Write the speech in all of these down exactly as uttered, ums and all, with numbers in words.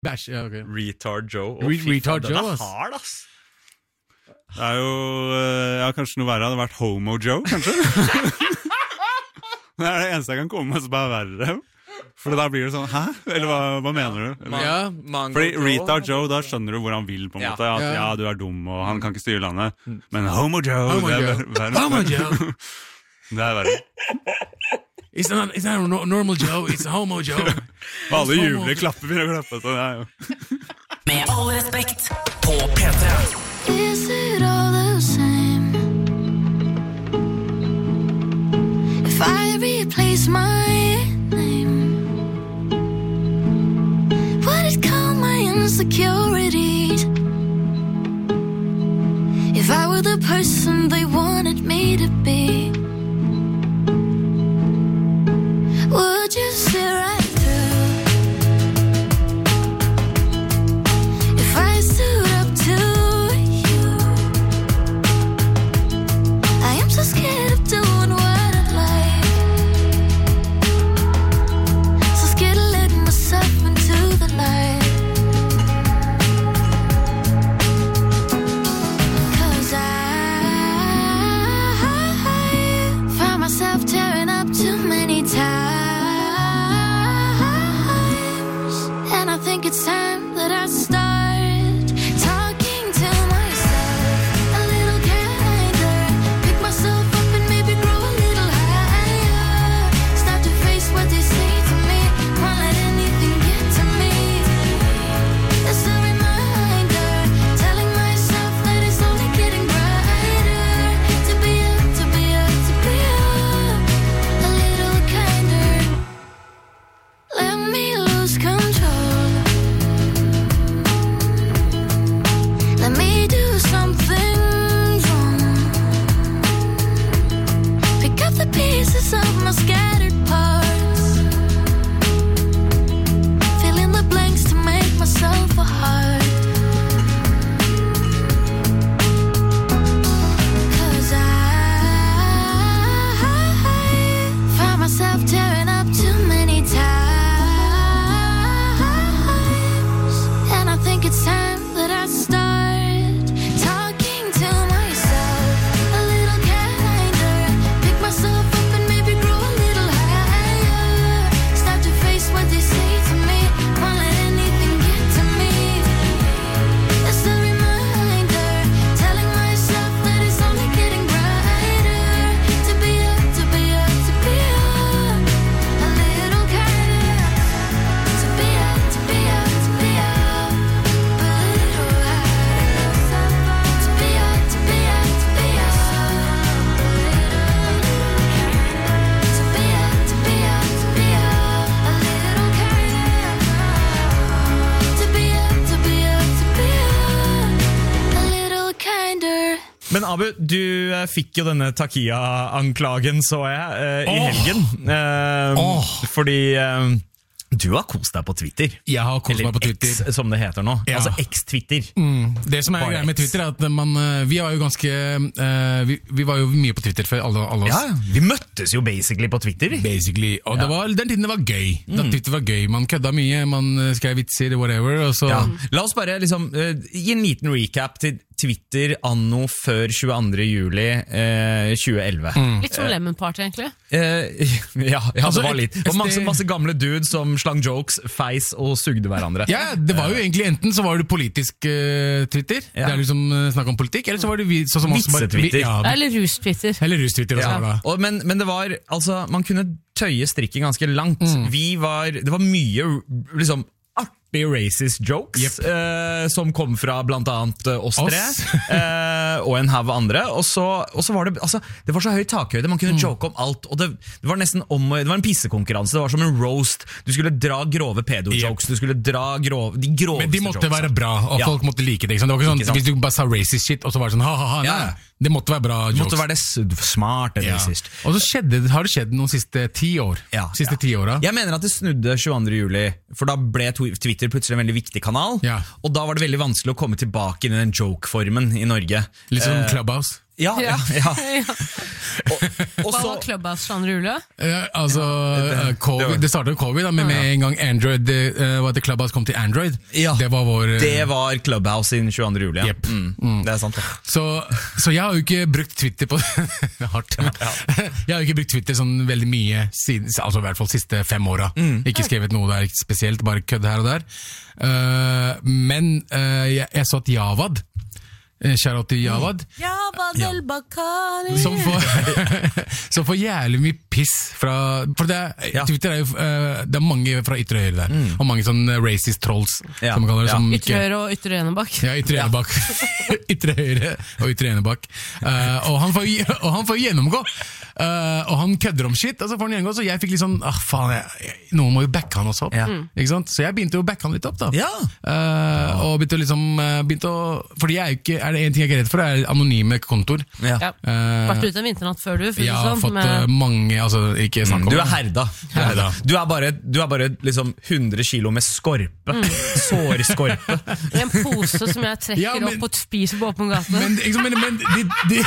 Bæsj, ja, ok. Retard Joe. Re Retard Joe, ass. Hard, ass. Det er jo, ja, kanskje noe verre hadde vært Homo Joe, kanskje? Det er det eneste jeg kan komme med som er verre. For da blir det sånn, hæ? Eller hva, hva mener du? Eller? Ja, Fordi Retard Joe, da skjønner du hvor han vil på en Ja. måte. At ja, du er dum, og han kan ikke styre landet. Men Homo Joe, Homo det er Joe. verre. Homo Joe. Det er verre. It's not, it's not a no- normal Joe, it's a homo Joe. Og alle jubler, klapper, begynner å klappe. Så det er jo. Med all respekt på P tre. Is it all the same if I replace my name? Would it calm my insecurities if I were the person they wanted me to be? Would you see right through if I stood up to you? I am so scared of doing what I like, so scared of letting myself into the light. 'Cause I found myself tearing up too many times. I think it's time that I start talking to myself a little kinder. Pick myself up and maybe grow a little higher. Start to face what they say to me. Won't let anything get to me. It's a reminder, telling myself that it's only getting brighter. To be up, to be up, to be up a little kinder. Let me lose control. Let me do something wrong. Pick up the pieces of my scattered parts. Fill in the blanks to make myself a heart. 'Cause I found myself tearing up too many times. And I think it's time that I start talking to myself a little kinder. Pick myself up and maybe grow a little higher. Start to face what they say to me. Won't let anything get to me. It's a reminder, telling myself that it's only getting brighter. To be up, to be up, to be up a little kinder. To be up, to be up, to be up a little higher. To be up, to be up, to be up a little. To be up, to be up, to be up a little kinder. To be up, to be up, to be up a little kinder. Men Abu, du eh, fikk jo denne Takia-anklagen, så jeg, eh, i Åh. helgen. Eh, Åh. Fordi eh, du har kost deg på Twitter. Jeg har kost meg på Eller Twitter. X, som det heter nå. Ja. Altså X-Twitter. Mm. Det som er Bare greia med X. Twitter er at man, eh, vi var jo ganske eh, vi, vi var jo mye på Twitter før alle, alle oss. Ja, vi møttes jo basically på Twitter. Basically, og det var, den tiden det var gøy. Da Twitter var gøy, man kødda mye, man eh, skrev vitser, whatever, og så... Ja. La oss bare liksom eh, gi en liten recap til Twitter anno før tjueandre juli eh, tjue elleve. Litt som Lemon Party, egentlig. Eh, ja, ja Altså, det var litt. Og masse, S D masse gamle dudes som slang jokes, feis og sugde hverandre. Ja, det var jo egentlig enten så var det politisk eh, Twitter, Ja. det er liksom uh, snakk om politikk, eller så var det vi, så som oss bare- Vitse-Twitter. vi- Ja, Eller rus-Twitter. eller rus-Twitter også Ja. var det. Og, men, men det var, altså, man kunne tøye strikken ganske langt. Vi var, det var mye liksom artig racist jokes Yep. eh, som kom fra blant annet eh, oss tre Oss. eh, og en hav andre. Og så, og så var det altså, det var så høy takhøyde, man kunne joke om alt. Og det, det var nesten om, det var en pissekonkurranse, det var som en roast. Du skulle dra grove pedo-jokes, du skulle dra grove, de groveste Men de måtte jokes. være bra, og Ja. folk måtte like det. Ikke sant? Det var ikke sånn, Ikke sant? hvis du bare sa racist shit, og så var det sånn ha-ha-ha, Ja. nei. Det måtte være bra Det jokes. måtte være det s- smart eller Ja. racist. Og så skjedde, har det skjedd noen siste ti år. Ja, Siste ja. ti åra. Jeg mener at det snudde tjueandre juli, for da ble tw- Twitter plutselig en veldig viktig kanal, Ja. og da var det veldig vanskelig å komme tilbake inn i den joke-formen i Norge. Litt som Eh, Clubhouse. Ja, ja, ja. Ja. Og Hva så var Clubhouse for andre Julie? Ja, altså, eh, COVID, var- det startet med COVID, da, men med en gang Android, uh, hva heter Clubhouse kom til Android, Ja. det var vår... eh, Det var Clubhouse innen tjueande juli. Ja. Jepp. Mm. Det er sant. Det. Så, så jeg har jo ikke brukt Twitter på hardt. Jeg har jo ikke brukt Twitter sånn veldig mye siden, altså i hvert fall siste fem åra. Ikke skrevet noe der spesielt, bare kødd her og der. Uh, men uh, jeg, jeg så at Javad, uh, shout-out til Javad, Javad El Bakkari. som får, som får jævlig mye piss fra, for det er, Ja. Twitter er jo uh, det er mange fra ytre høyre der, og mange sånn racist trolls, Ja. som man kaller det, Ja. som Ytre ikke... høyre og ytre enebakk. Ja, ytre enebakk. Ytre høyre og ytre enebakk. Uh, og, han får, og han får gjennomgå. Uh, og han kødder om shit, og så får han gjennomgå. Så jeg fikk litt sånn ah, faen, jeg, jeg, noen må jo backe han også opp. Ja. Ikke sant? Så jeg begynte jo å backe han litt opp, da. Ja. Uh, og begynte å liksom uh, begynte å, fordi jeg er, jo ikke, er det en ting jeg er ikke redd for, det er anonyme kontoer. Ja. Ja. Uh, Vært ute en vinternatt før du, for å si jeg det har sånn. fått med- uh, mange altså, ikke snakk om Du det. er herda. Du er, Herda. du er bare, du er bare liksom hundre kilo med skorpe. Sårskorpe. I en pose som jeg trekker Ja, men- opp og spiser på åpen gate. Men, ikke sant, men, men de, de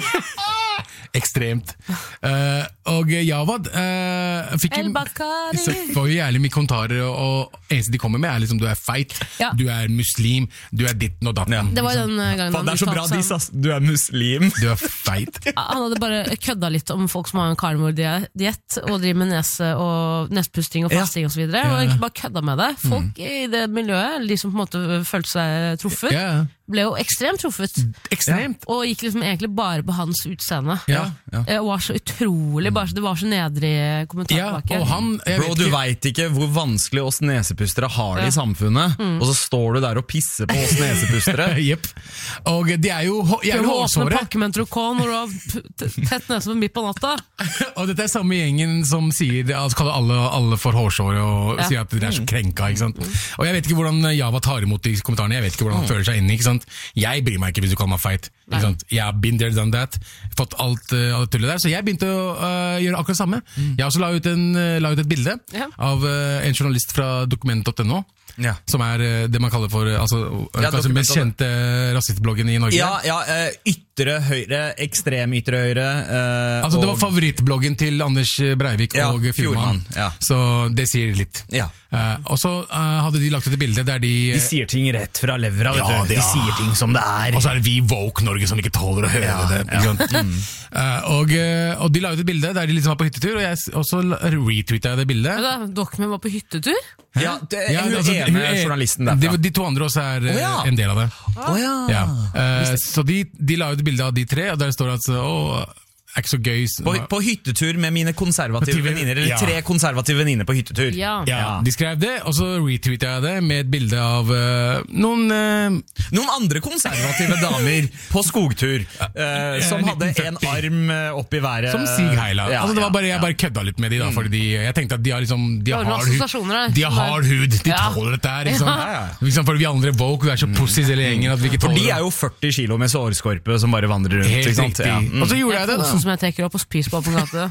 ekstremt. Uh, og Javad uh, fikk El jo Bakkari. så får jo jævlig mye kommentarer, og, og eneste de kommer med er liksom du er feit, Ja. du er muslim, du er ditten og datten. Det var den eh, gangen Faen, det er så bra uttalte diss, seg- ass. Du er muslim. Du er feit. Han hadde bare kødda litt om folk som har en karnevaldiett og driver med nese og nesepusting og Ja. fasting og så videre, og egentlig bare kødda med det. Folk i det miljøet, eller de som på en måte følte seg truffet, Ja, ble jo ekstremt truffet. ekstremt. Og gikk liksom egentlig bare på hans utseende. Ja, ja. Eh, Og var så utrolig, bare, så- det var så nedrig kommentar ja, tilbake. og han jeg Bro, vet du ikke- veit ikke hvor vanskelig oss nesepustere har det Ja. i samfunnet, og så står du der og pisser på oss nesepustere. Jepp. Og de er jo hå- Du jævlig må åpne hårsåre. pakke med en Trocon når du har t- t- tett nese midt på natta. Og dette er samme gjengen som sier altså kaller alle, alle for hårsåre og Ja. sier at de er så krenka. Ikke sant? Og jeg vet ikke hvordan Java tar imot de kommentarene. Jeg vet ikke hvordan han føler seg inni. Ikke sant? Jeg bryr meg ikke hvis du kaller meg feit. Ikke sant? Jeg har been there, done that. Fått alt, uh, alt tullet der. Så jeg begynte å uh, gjøre akkurat det samme. Jeg også la ut, en, uh, la ut et bilde Ja. av uh, en journalist fra dokument punktum no. Ja. Som er uh, det man kaller for uh, altså, uh, Ja, kanskje den mest Dokument kjente rasistbloggen i Norge. Ja, ja, eh, ytre høyre, ekstrem ytre høyre. eh, Altså Det var og- favorittbloggen til Anders Breivik Ja, og Fjordmann. Fjordmann, ja. Så det sier litt. Ja. Eh, og så eh, hadde de lagt ut et bilde der de, De sier ting rett fra levra, vet Ja, du. det- De sier ting som det er. Og så er det vi Woke Norge som ikke tåler å høre Ja, det. Ikke sant? Eh, og, eh, og de la ut et bilde der de liksom var på hyttetur, og, jeg, s- og så retweeta jeg det bildet. Men da, Dere var på hyttetur? Ja, det, Ja, hun altså, ene hun er- journalisten de, derfra. de to andre også er eh, Å, ja. en del av det. Å ja. Ja. Eh, så de, de la ut et bilde av de tre, og der står det altså Å, er ikke så gøy. s- På, på hyttetur med mine konservative På T V, venninner, eller ja. tre konservative venninner på hyttetur. Ja. Ja, Ja. De skrev det, og så retweeta jeg det med et bilde av eh, noen eh, Noen andre konservative damer på skogtur, eh, som hadde en arm eh, opp i været. Som Sig Heila. Ja, altså, det var bare, ja, jeg bare kødda litt med de da, fordi de, jeg tenkte at de har liksom De Det har var noen hard hud, assosiasjoner her. de har hard hud, de Ja. tåler dette her. Ikke sant? Ja, ja. Liksom, for vi andre woke, vi er så pussies hele gjengen at vi ikke For tåler de er jo førti kilo med sårskorpe som bare vandrer rundt. helt ikke sant? riktig. Ja. Mm. Og så gjorde jeg det, Posen da. som jeg trekker opp og spiser på åpen gate.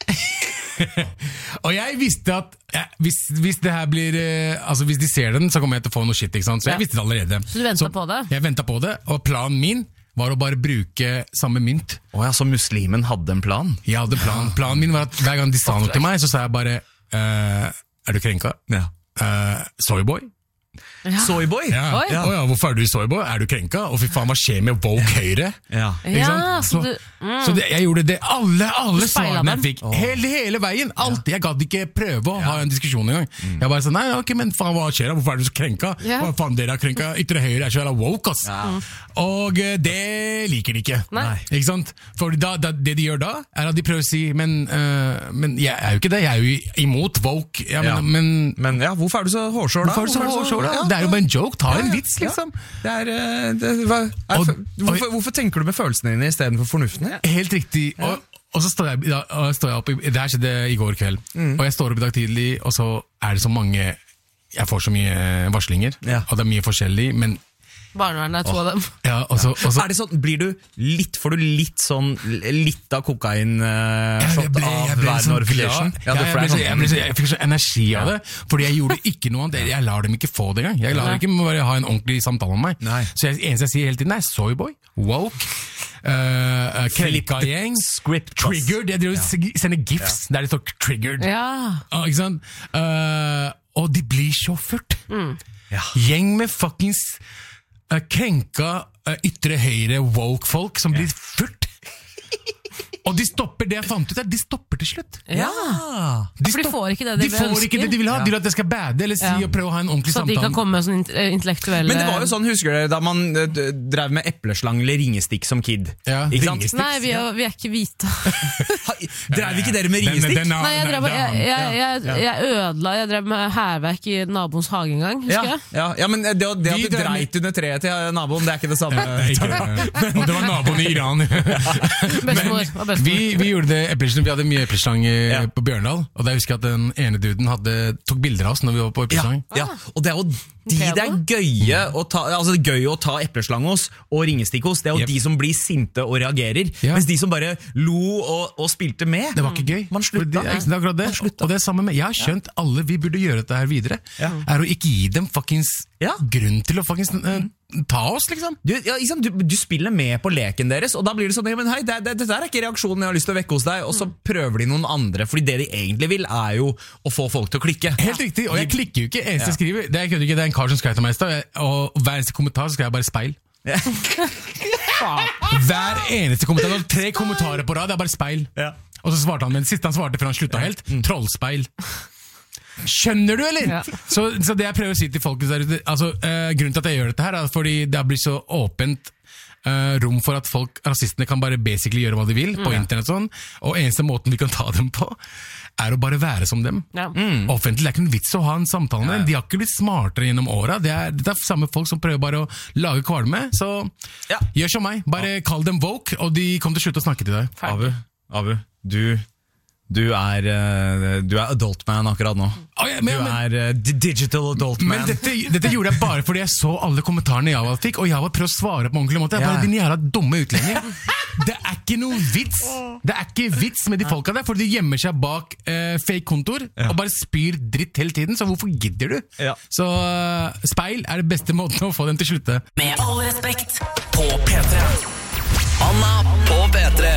Og jeg visste at ja, hvis, hvis det her blir eh, Altså hvis de ser den, så kommer jeg til å få noe shit. Ikke sant? Så jeg Ja. visste det allerede. Så du ventet på det? Jeg venta på det, og planen min var å bare bruke samme mynt. Å ja, så muslimen hadde en plan? Jeg hadde plan. Planen min var at hver gang de sa noe til meg, så sa jeg bare eh, Er du krenka? Ja. Uh, Soyboy? Soyboy? Ja. Oi. Å ja, hvorfor er du soyboy? Er du krenka? Og fy faen, hva skjer med woke høyre? Ja. Ikke Ja, sant? så så, du- mm. så det, jeg gjorde det alle, alle Du speilet svarene jeg dem? fikk. Hele, hele veien. Alt. Jeg gadd ikke prøve å ha en diskusjon engang. Jeg bare sånn, nei, ok, men faen, hva skjer da? Hvorfor er du så krenka? Ja. Hva faen, dere er krenka? Ytre høyre er så jævla woke, ass. Og eh, det liker de ikke. Nei. Ikke sant? For da, da, det de gjør da, er at de prøver å si, men, eh, men jeg er jo ikke det. Jeg er jo imot woke. Ja, men, Ja. men Men ja, hvorfor er du så hårsår da? hvorfor er du så hårsår da? Ja. Det er jo bare en joke. Ta en Ja, ja. vits, liksom. Det er, eh, det, hva, er, Og- hvorfor, hvorfor tenker du med følelsene dine istedenfor fornuften? Ja. Helt riktig. Og, og så står jeg, i dag- og står jeg opp i, det her skjedde i går kveld, Mm. og jeg står opp i dag tidlig, og så er det så mange, jeg får så mye eh, varslinger, Ja. og det er mye forskjellig, men Barnevernet er to av dem. ja, og så, og så Er det sånn, blir du litt, får du litt sånn, litt av kokain-shot Ja, jeg ble, av jeg ble hver så notification? glad. Ja, Ja, det jeg, for ble det så, er jeg, ble så, sånn- jeg fikk så energi av det, fordi jeg gjorde ikke noe annet. Jeg lar dem ikke få det engang. Jeg lar dem ikke bare ha en ordentlig samtale med meg. Nei. Så jeg, eneste jeg sier hele tiden er soyboy, woke, uh, Krenka-gjeng. Script. Triggered. Jeg driver og sender gifs der det står triggered. Ja. Ah, ikke sant? Uh, og de blir så ført. Mm. Ja. Gjeng med fuckings uh, krenka uh, ytre høyre woke folk som blir ført. Og de stopper det jeg fant ut her, de stopper til slutt. Ja. De, For de stopp- får ikke det de, de får ønsker. ikke det de vil ha. De vil at det skal bade eller si Ja. og prøve å ha en ordentlig Så at de samtale. kan komme med sånn int- intellektuelle... Men det var jo sånn, husker dere, da man uh, d- drev med epleslang eller ringestikk som kid? Ja, Ikke sant? ringestikk. Nei, vi er, vi er ikke hvite. Ha, drev ikke dere med Den- ringestikk? den- Nei, jeg, drev, jeg, jeg, jeg, Ja. jeg ødela Jeg drev med hærverk i naboens hage en gang, Ja, husker jeg? ja, ja, men det, det Vi at du drev med- dreit under treet til naboen, det er ikke det samme. Ikke det. Og det var naboen i Iran. Bestemor. var bestemor. Vi, vi gjorde det epleslang, vi hadde mye epleslang eh, Ja. på Bjørndal, og da husker jeg at den ene duden hadde, tok bilder av oss når vi var på Ja, epleslang. ja, og det er jo de det er gøye å ta, altså det er gøy å ta epleslang hos og ringestikk hos. Det er jo Yep. de som blir sinte og reagerer, Ja. mens de som bare lo og, og spilte med. Det var ikke gøy. Man slutta. For Det, det er akkurat det. Man slutta. Og det er sammen med, jeg har skjønt alle vi burde gjøre dette her videre, Ja. er å ikke gi dem fuckings Ja. grunn til å fuckings eh, ta oss, liksom. Du, ja, ikke sant? du, du spiller med på leken deres, og da blir det sånn, ja, men hei, det, det, dette er ikke reaksjonen jeg har lyst til å vekke hos deg, og så prøver de noen andre, fordi det de egentlig vil er jo å få folk til å klikke. Helt riktig, og jeg klikker jo ikke. Eneste jeg skriver, det er, ikke, det er en kar som skrev til meg i stad, og hver eneste kommentar så skrev jeg bare speil. Hver eneste kommentar, det var tre kommentarer på rad, det er bare speil. Ja. Og så svarte han, men siste han svarte før han slutta helt, trollspeil. Skjønner du, eller? Ja. Så, så det jeg prøver å si til folk der ute, altså, eh, grunnen til at jeg gjør dette her, er fordi det har blitt så åpent eh, rom for at folk, rasistene kan bare basically gjøre hva de vil på internett sånn, og eneste måten vi kan ta dem på, er å bare være som dem. Ja. Offentlig, det er ikke noen vits å ha en samtale med dem. De har ikke blitt smartere gjennom åra. Det er, det er samme folk som prøver bare å lage kvalme. Så Ja. gjør som meg. Bare kall dem woke, og de kommer til å slutte å snakke til deg. Abu, Abu, du, du er eh, du er adult man akkurat nå. Å, ja, Du men, men, er eh, di- digital adult man. men dette, dette gjorde jeg bare fordi jeg så alle kommentarene Java fikk, og Java prøvde å svare på en ordentlig måte. Jeg bare, Ja. din jævla dumme utlending. Det er ikke noe vits. Det er ikke vits med de folka der, for de gjemmer seg bak eh, fake kontor og bare spyr dritt hele tiden, så hvorfor gidder du? Ja. Så eh, speil er det beste måten å få dem til å slutte. Med all respekt på P tre. Anna på P tre.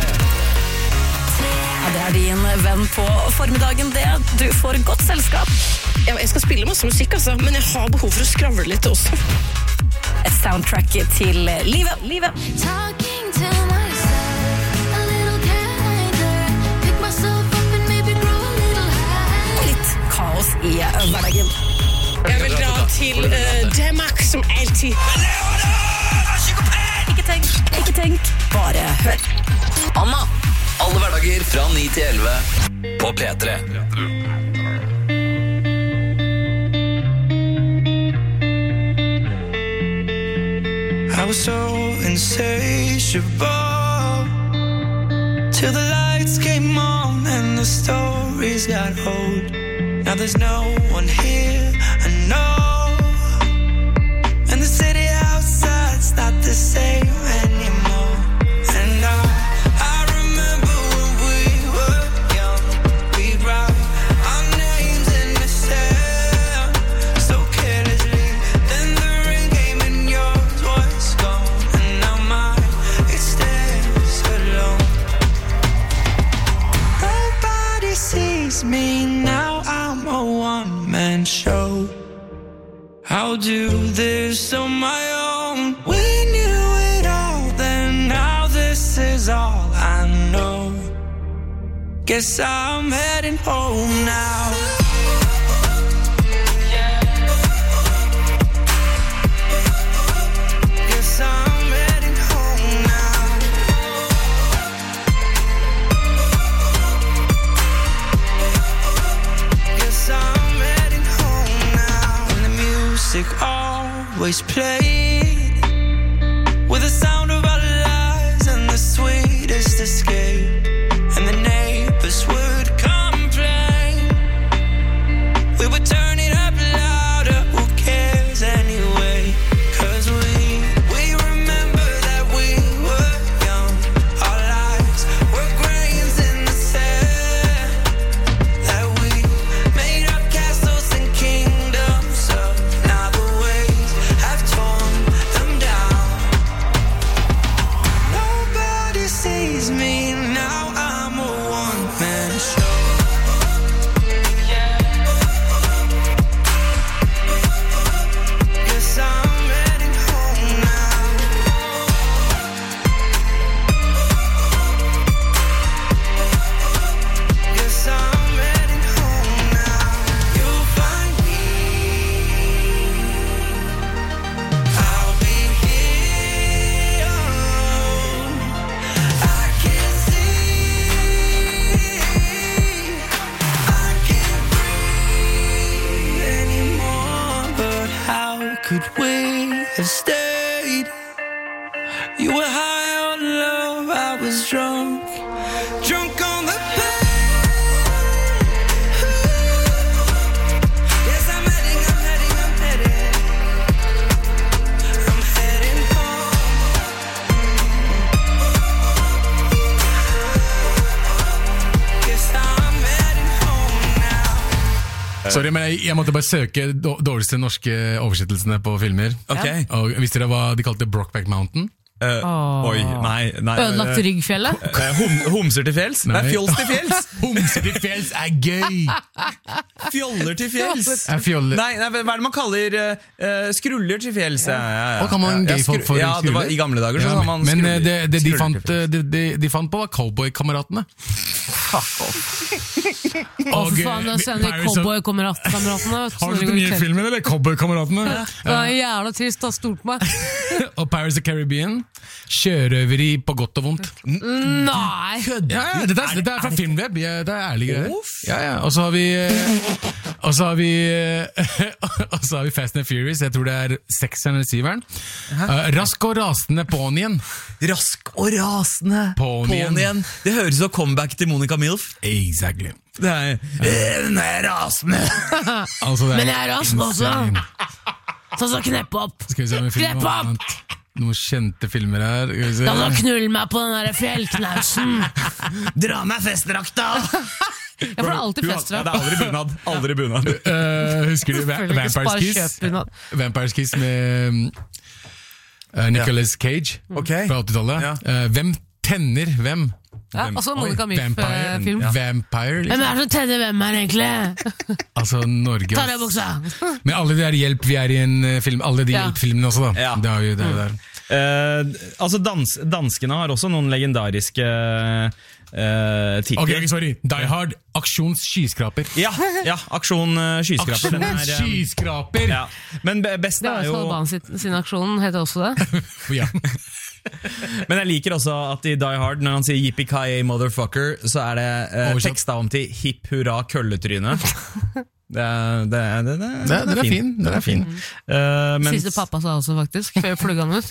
Ja, det er din venn på formiddagen det. Du får godt selskap. Ja, jeg skal spille masse musikk, altså, men jeg har behov for å skravle litt også. Et soundtrack til livet. livet. Talking to myself a little kinder. Pick myself up and maybe grow a little higher. Litt kaos i hverdagen. Jeg vil dra til uh, Demak som alltid. Ikke tenk, ikke tenk, bare hør. Anna, alle hverdager fra ni til elleve på P tre. I was so insatiable till the lights came on and the stories got old. Now there's no one here I know, and the city outside's not the same anymore. And I, I remember when we were young, we'd write our names in the sand so carelessly. Then the ring came and yours was gone, and now mine, it stands alone. Nobody sees me now, I'm a one-man show. I'll do this on my own. We knew it all then, now this is all I know. Guess I'm heading home now. Guess I'm heading home now. Guess I'm heading home now. And the music always played with the sound of our lives and the sweetest escape. And the neighbors would complain. We would turn it up louder, who cares anyway? 'Cause we, we remember that we were young. Our lives were grains in the sand. That we made up castles and kingdoms up. Now the waves have torn them down. long could we have stayed? You were high on love, I was drunk, drunk on the pain. Yes, I'm heading, I'm heading, I'm heading, I'm heading home. Yes, I'm heading home now. Sorry, men jeg, jeg måtte bare søke då- dårligste norske oversettelsene på filmer. Ok. Og visste dere hva de kalte Brokeback Mountain? Eh, Oi, nei, nei Ødelagt eh, ryggfjellet. eh, hom, Homser til fjells? Nei, Nei. fjols til fjells! Homser til fjells er gøy! Fjoller til fjells! Er fjolle. Nei, nei, hva er det man kaller eh, eh, skruller til fjells? Ja, ja, ja. Hva kan man Ja, gay folk skru- for Ja, det var, skruller? i gamle dager så Ja, sa man men skruller, eh, det, det de, skruller fant, til fjells. eh, de, de, de fant på var cowboykameratene. Å, for faen, da sender cowboykameratene. Har du sett den nye filmen, eller? Cowboykameratene? Det er jævla trist, det har stort på meg. Og Pirates of the Caribbean. Sjørøveri på godt og vondt. Nei! Ja, ja, dette, er, dette er fra Filmweb. Ja, det er ærlige greier. Ja, ja. Og så har vi eh, Og så har vi eh, Og så har vi Fast and Furious. Jeg tror det er sekseren eller syveren. Uh, rask og rasende pånien. Rask og rasende Pånien. Pånien. Det høres ut som comeback til Monica Milf. Exactly. Det er eh, Den er rasende. Altså, det er Men jeg er rask også. Sånn så knepp opp. Skal vi se om vi finner Knepp noe opp! annet. Noen kjente filmer her. Skal vi se. Da må du knulle meg på den der fjellknausen. Dra meg festdrakta! Jeg får alltid Ja, festdrakt. det er aldri bunad. Aldri bunad. Eh, husker du Va- Selvfølgelig ikke, Vampire's bare Kiss? kjøp bunad. Vampire's Kiss med uh, Nicolas Cage Ok. fra åttitallet. Ja. Eh, hvem tenner hvem? Ja, altså Monica Vampire. Milf-film. Vampire, Hvem liksom. er det som tenner hvem her, egentlig? Altså Norge. Ta deg i buksa! Men alle de der hjelp, vi er i en eh, film. Alle de Ja. hjelp-filmene også, da. Ja. Det er jo det er jo der. Eh, altså dans, Danskene har også noen legendariske uh, titler. Ok, ok, sorry. Die Hard, aksjons skyskraper. Ja, ja, Aksjon uh, skyskraper. Den Aksjons er, um, skyskraper! ja. Men be- best Det er var jo jo Taliban sin, sin aksjon, heter også det. Ja. Men jeg liker også at i Die Hard, når han sier yippee-ki-yay motherfucker, så er det uh, Oversatt. teksta om til hipp hurra kølletryne. Det er, det er, det er, Det- den er fin, den er fin. Uh, mens- Siste pappa sa også, faktisk, før jeg plugga den ut.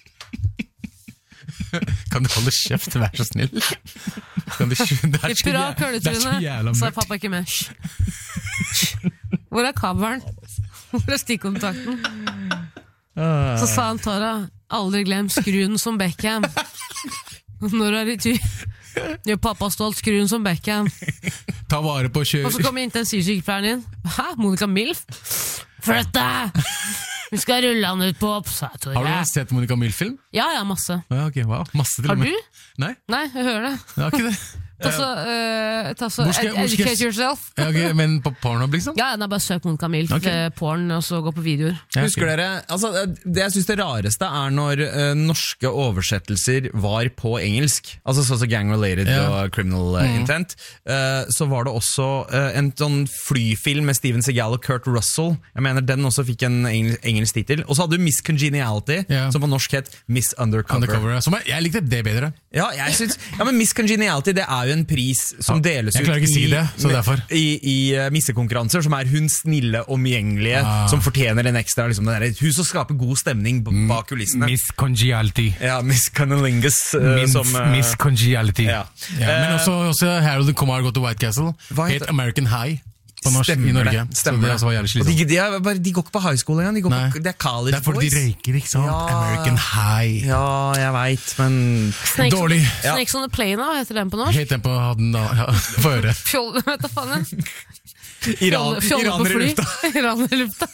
Kan du holde kjeft, vær så snill? Kan du, det er så, Bra jæ- det er så køletryne, jævla så er mørkt. pappa ikke med. Hysj. Hvor er kabelen? Hvor er stikkontakten? Så sa han Tara, aldri glem skruen som Beckham. Når du er i tur, gjør pappa stolt, skruen som Beckham. Ta vare på kjør... Og så kommer intensivsykepleieren inn. Hæ, Monica Milf? Flytt deg! Vi skal rulle han ut på opp, sa Tore. Har du sett Monica Milf-film? Ja, ja, masse. Ja, ok, wow. Masse til Har og med. du? Nei, Nei, jeg hører det. jeg har ikke det. Ta så, eh, ta så Hvor skal- ed- hvor skal jeg- educate yourself. Ja, ok, men på Pornhub, liksom? Ja, da bare søk Monica Milf, Ok. eh, porn, og så gå på videoer. Ja, ok. Husker dere, altså, det jeg synes det rareste er når eh, norske oversettelser var på engelsk, altså sånn som Gang Related Ja. og Criminal eh, Intent, eh, så var det også eh, en sånn flyfilm med Steven Seagal og Kurt Russell. Jeg mener den også fikk en engel, engelsk titel. Og så hadde du Miss Congeniality, Ja. som på norsk het Miss Undercover. Undercover, ja. Som jeg, jeg likte det bedre. Ja, jeg synes, ja, men Miss Congeniality, det er jo en pris som Ja, deles jeg ut klarer ikke å si det, så derfor. i, i uh, missekonkurranser, som er hun snille, omgjengelige, Ah. som fortjener en ekstra, liksom, det der, hun som skaper god stemning b- bak kulissene. Miss Congeniality. Ja, Miss Cunnilingus, uh, Miss, som... uh, Miss Congeniality. ja. Ja, men Eh, også, også Harold and Kumar Go to White Castle. Hva heter- Het American High på norsk Stemmer i Norge. det, stemmer så det det. også var jævlig Og de, slitsomt. de, er bare, de går ikke på high school engang, de går Nei. på, det er college Det er fordi boys. de røyker, ikke sant? Ja. American High. Ja, jeg vet, men... Snakes, Dårlig. Ja. Snakes on the Plane, hva heter den på norsk? Helt den på hadden da. Ja, få høre. Fjoll, vet du faen jeg. Iran, Fjolle på Iraner i fly. lufta. Iraner i lufta.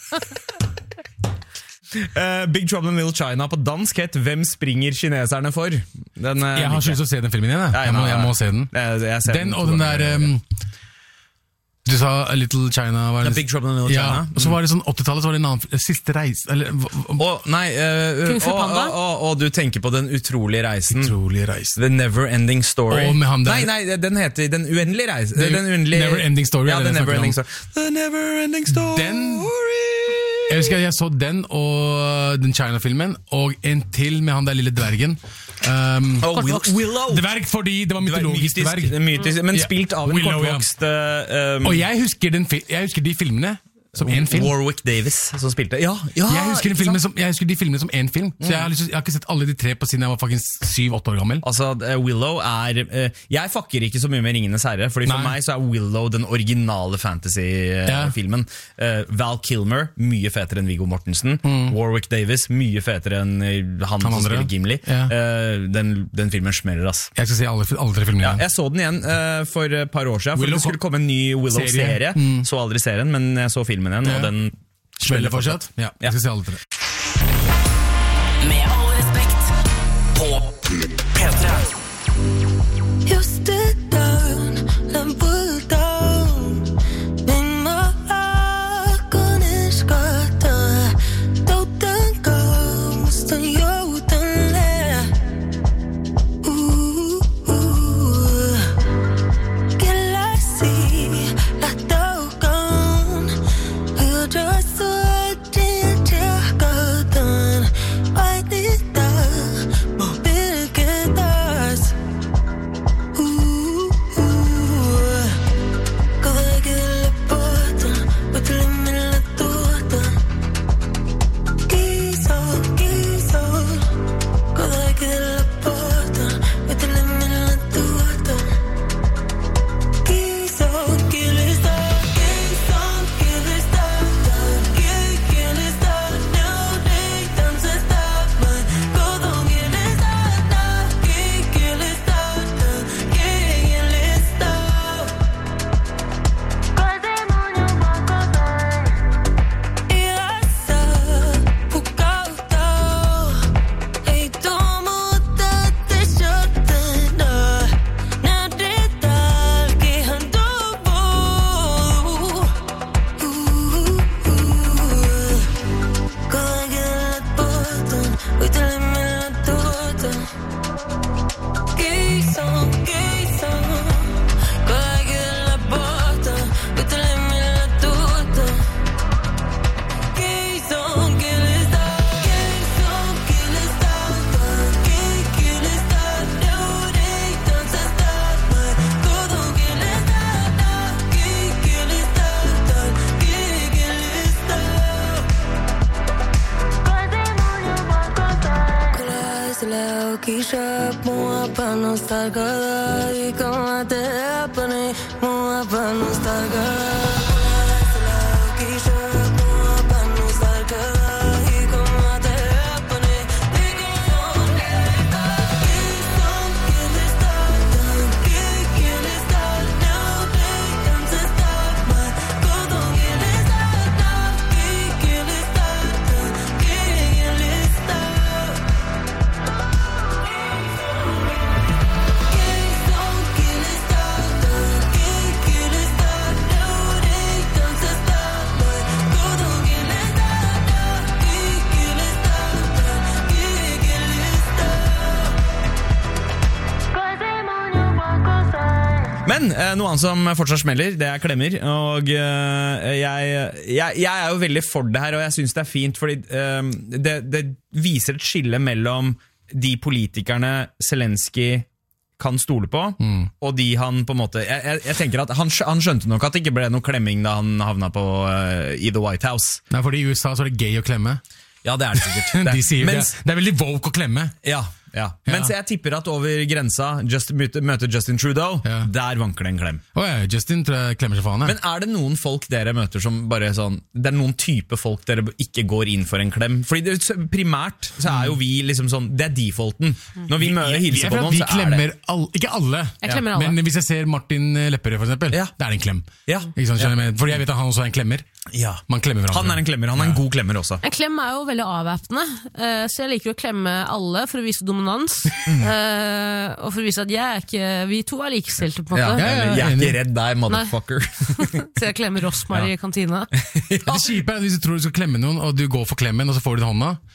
Uh, Big Trouble in Little China på dansk het Hvem springer kineserne for? Den, uh, Jeg har så lyst til å se den filmen igjen. Jeg, jeg, må, jeg må se den. Jeg, jeg ser Den to og den ganger. der um, Du sa A Little China var Ja, det- Big Trouble in Little ja, China. Og så var det sånn åttitallet, så var det en annen Siste reise Eller hva- hva- Å, nei, uh, Kung Fu og, Panda? og, og, og du tenker på Den utrolige reisen. Utrolig reise. The Never Ending Story. Og med han der- Nei, nei, den heter Den uendelige reisen. The Den uendelige... Never Ending Story, Ja, er det The jeg Never snakker Ending om. Story. The Never Ending Story. Den- Jeg husker at jeg så den og den China-filmen, og en til med han der lille dvergen. Um, Og Will, Kortvokst. Willow. dverg fordi det var mytologisk dverg. Mytisk, mytisk, men Ja. spilt av en Willow, ja. kortvokst uh, um, Og jeg husker, den, fi- jeg husker de filmene Som en film. Warwick Davis som spilte. Ja, ja Jeg husker, de ikke filmene sant? som, jeg husker de filmene som en film, så jeg har, lyst, til- jeg har ikke sett alle de tre på siden jeg var faktisk syv-åtte år gammel. Altså, eh, Willow er eh, Jeg fucker ikke så mye med Ringenes herre, fordi for Nei. meg så er Willow den originale Ja. fantasy-filmen. Eh, Val Kilmer, mye fetere enn Viggo Mortensen. Warwick Davis, mye fetere enn eh, han, som andre. spiller Gimli. Ja. Eh, den, den filmen smeller, ass. Jeg skal se alle, alle tre filmene Ja, igjen. jeg så den igjen eh, for et par år siden, for Willow det skulle komme en ny Willow-serie. Serie. Så aldri serien, men jeg så filmen igjen, Ja. og den Smeller fortsatt? Ja, jeg skal se alle tre. Med all respekt på P tre. You stood down and put down in my gata. Doten ghost and joten le. Ooh, ooh. Can I see that doggone? You just what did you go done? Why did that? More big at us. Ooh, ooh. Colegio de la puerta, botellame la torta. Quiso, quiso. Colegio de la puerta, botellame la torta. Quiso, kill it stop, quiso, kill it stop, kill, kill it stop. No, they don't stop, but go don't kill it stop, kill, kill it stop, kill it stop. Patrimonio bancotal. Y asa, pukauta. Ei tomo tate shortena. Nadretal que ando bo. Colegio de la puerta, botellame la torta. Quiso, quiso. Colegio de la puerta, botellame la torta. Quiso, kill it stop, quiso, kill it stop, kill, kill it stop. No, they don't stop, but go don't kill it stop, kill, kill it stop, kill, kill it stop. Patrimonio bancotal. Clase la quilla, mua pa no estar cada y como te pone, mua pa no estar cada. Clase la quilla, mua pa no estar cada y como te pone, y como te kill it stop, kill, kill it stop. No, they don't stop, but go don't kill it stop, kill, kill it stop, kill it stop. Men eh, noe annet som fortsatt smeller, det er klemmer. Og eh, jeg, jeg, jeg er jo veldig for det her, og jeg synes det er fint, fordi eh, det, det viser et skille mellom de politikerne Zelensky kan stole på, mm. og de han på en måte Jeg, jeg, jeg tenker at han, han skjønte nok at det ikke ble noe klemming da han havna på uh, i The White House. Nei, fordi i U S A så er det gay å klemme. Ja, det er det sikkert. Det, De sier mens, det. Det er veldig woke å klemme. Ja, ja. Ja. Mens jeg tipper at over grensa just, møter, møter Justin Trudeau, Ja. der vanker det en klem. Å ja, Justin tror jeg klemmer seg faen. Men er det noen folk dere møter som bare sånn Det er noen type folk dere ikke går inn for en klem? Fordi det, primært så er jo vi liksom sånn Det er defaulten. Når vi møter hilser på noen, Vi så er det klemmer all, ikke alle, Jeg klemmer alle. men hvis jeg ser Martin Lepperød for eksempel, Ja. det er en klem. Ja. Ikke sant, skjønner jeg? Fordi jeg vet at han også er en klemmer. Ja. Man klemmer hverandre. Han er en klemmer, han er en god klemmer også. En klem er jo veldig avvæpnende, eh, så jeg liker å klemme alle for å vise dominans. eh, Og for å vise at jeg er ikke vi to er likestilte, på en Ja, måte. ja, jeg er enig. ikke redd deg, motherfucker. Så jeg klemmer Rosmar Ja. i kantina. Det kjipe er at hvis du tror du skal klemme noen, og du går for klemmen, og så får du den hånda.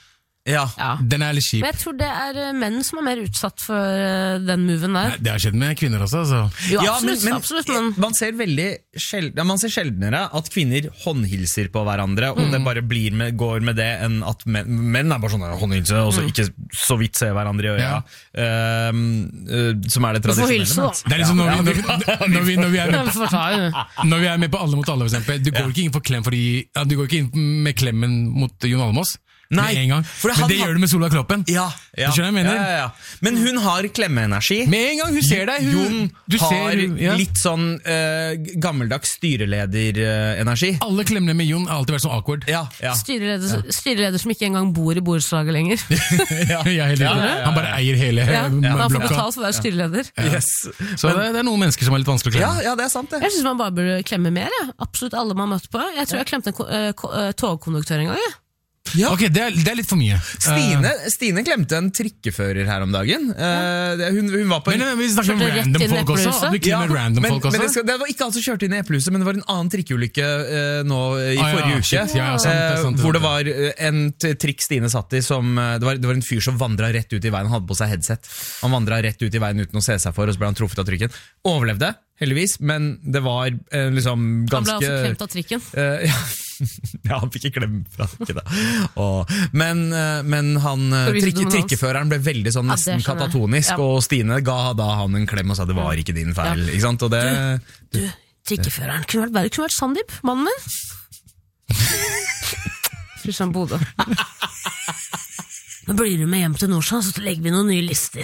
Ja. Ja. Den er litt kjip. Men jeg tror det er eh, menn som er mer utsatt for eh, den moven der. Nei, det har skjedd med kvinner også, altså. Jo, Ja, absolutt, men, men absolutt, men man ser veldig sjel, ja, man ser sjeldnere at kvinner håndhilser på hverandre, og det bare blir med, går med det, enn at menn, menn er bare sånn der, håndhilse, og så ikke så vidt ser hverandre i øya, Ja. um, uh, som er det Du får tradisjonelle. hilse, da. men- Det er liksom når vi, når, vi, når, vi, når, vi er Ja, med, vi får ta det. når vi er med på Alle mot alle, for eksempel. Du går ikke inn for klem for å gi, ja, du går ikke inn med klemmen mot Jon Almaas. Nei, med en gang. for Men han det har- gjør du med Sola Kloppen. Ja, ja. Du skjønner hva jeg mener? Ja, ja, ja. Men hun har klemmeenergi. Med en gang hun ser deg, hun, Jon du har ser, ja. litt sånn uh, gammeldags styrelederenergi. Alle klemmene med Jon har alltid vært så awkward. Ja, ja. Styreleder, styreleder som ikke engang bor i borettslaget lenger. ja. Jeg er helt Ja, enig. ja, ja, ja. Han bare eier hele Ja, eh, Han får blokka. betalt for å være styreleder. Yes. Så det, det er noen mennesker som er litt vanskelig å Ja, klemme. ja, det er sant det. Jeg synes man bare burde klemme mer. Ja. Absolutt alle man møtte på. Jeg tror jeg klemte en ko- eh, ko- eh, togkonduktør en gang. Ja. Ja. Ok, det er, det er litt for mye. Stine, Stine klemte en trikkefører her om dagen. Eh, det- hun, hun var på Men en eh, vi snakker om Kjørte rett random inn i folk også. eplehuset? At vi klemmer random men, folk men også. det, skal, det var ikke han som kjørte inn i eplehuset, men det var en annen trikkeulykke eh, nå i Ah, ja, forrige uke. shit, ja, ja, sant, det er eh, sant, det er hvor det sant. var eh, en t- trikk Stine satt i som eh, det, var, det var en fyr som vandra rett ut i veien. Han hadde på seg headset. Han vandra rett ut i veien uten å se seg for, og så ble han truffet av trikken. Overlevde, heldigvis, men det var eh, liksom Han ble ganske altså klemt av trikken. Eh, ja. ja, han fikk ikke klem fra trikken, da. Og, men, eh, men han eh, Skal vi vise trikke, dominans? Trikkeføreren ble veldig sånn Ja, det nesten skjønner jeg. katatonisk, Ja. og Stine ga da han en klem og sa det var ikke din feil. Ikke sant? Og det, Du, trikkeføreren. Kunne vært verre. Kunne vært Sandeep, mannen min. Kristian Bodø. Nå blir du med hjem til Nordstrand, så legger vi noen nye lister.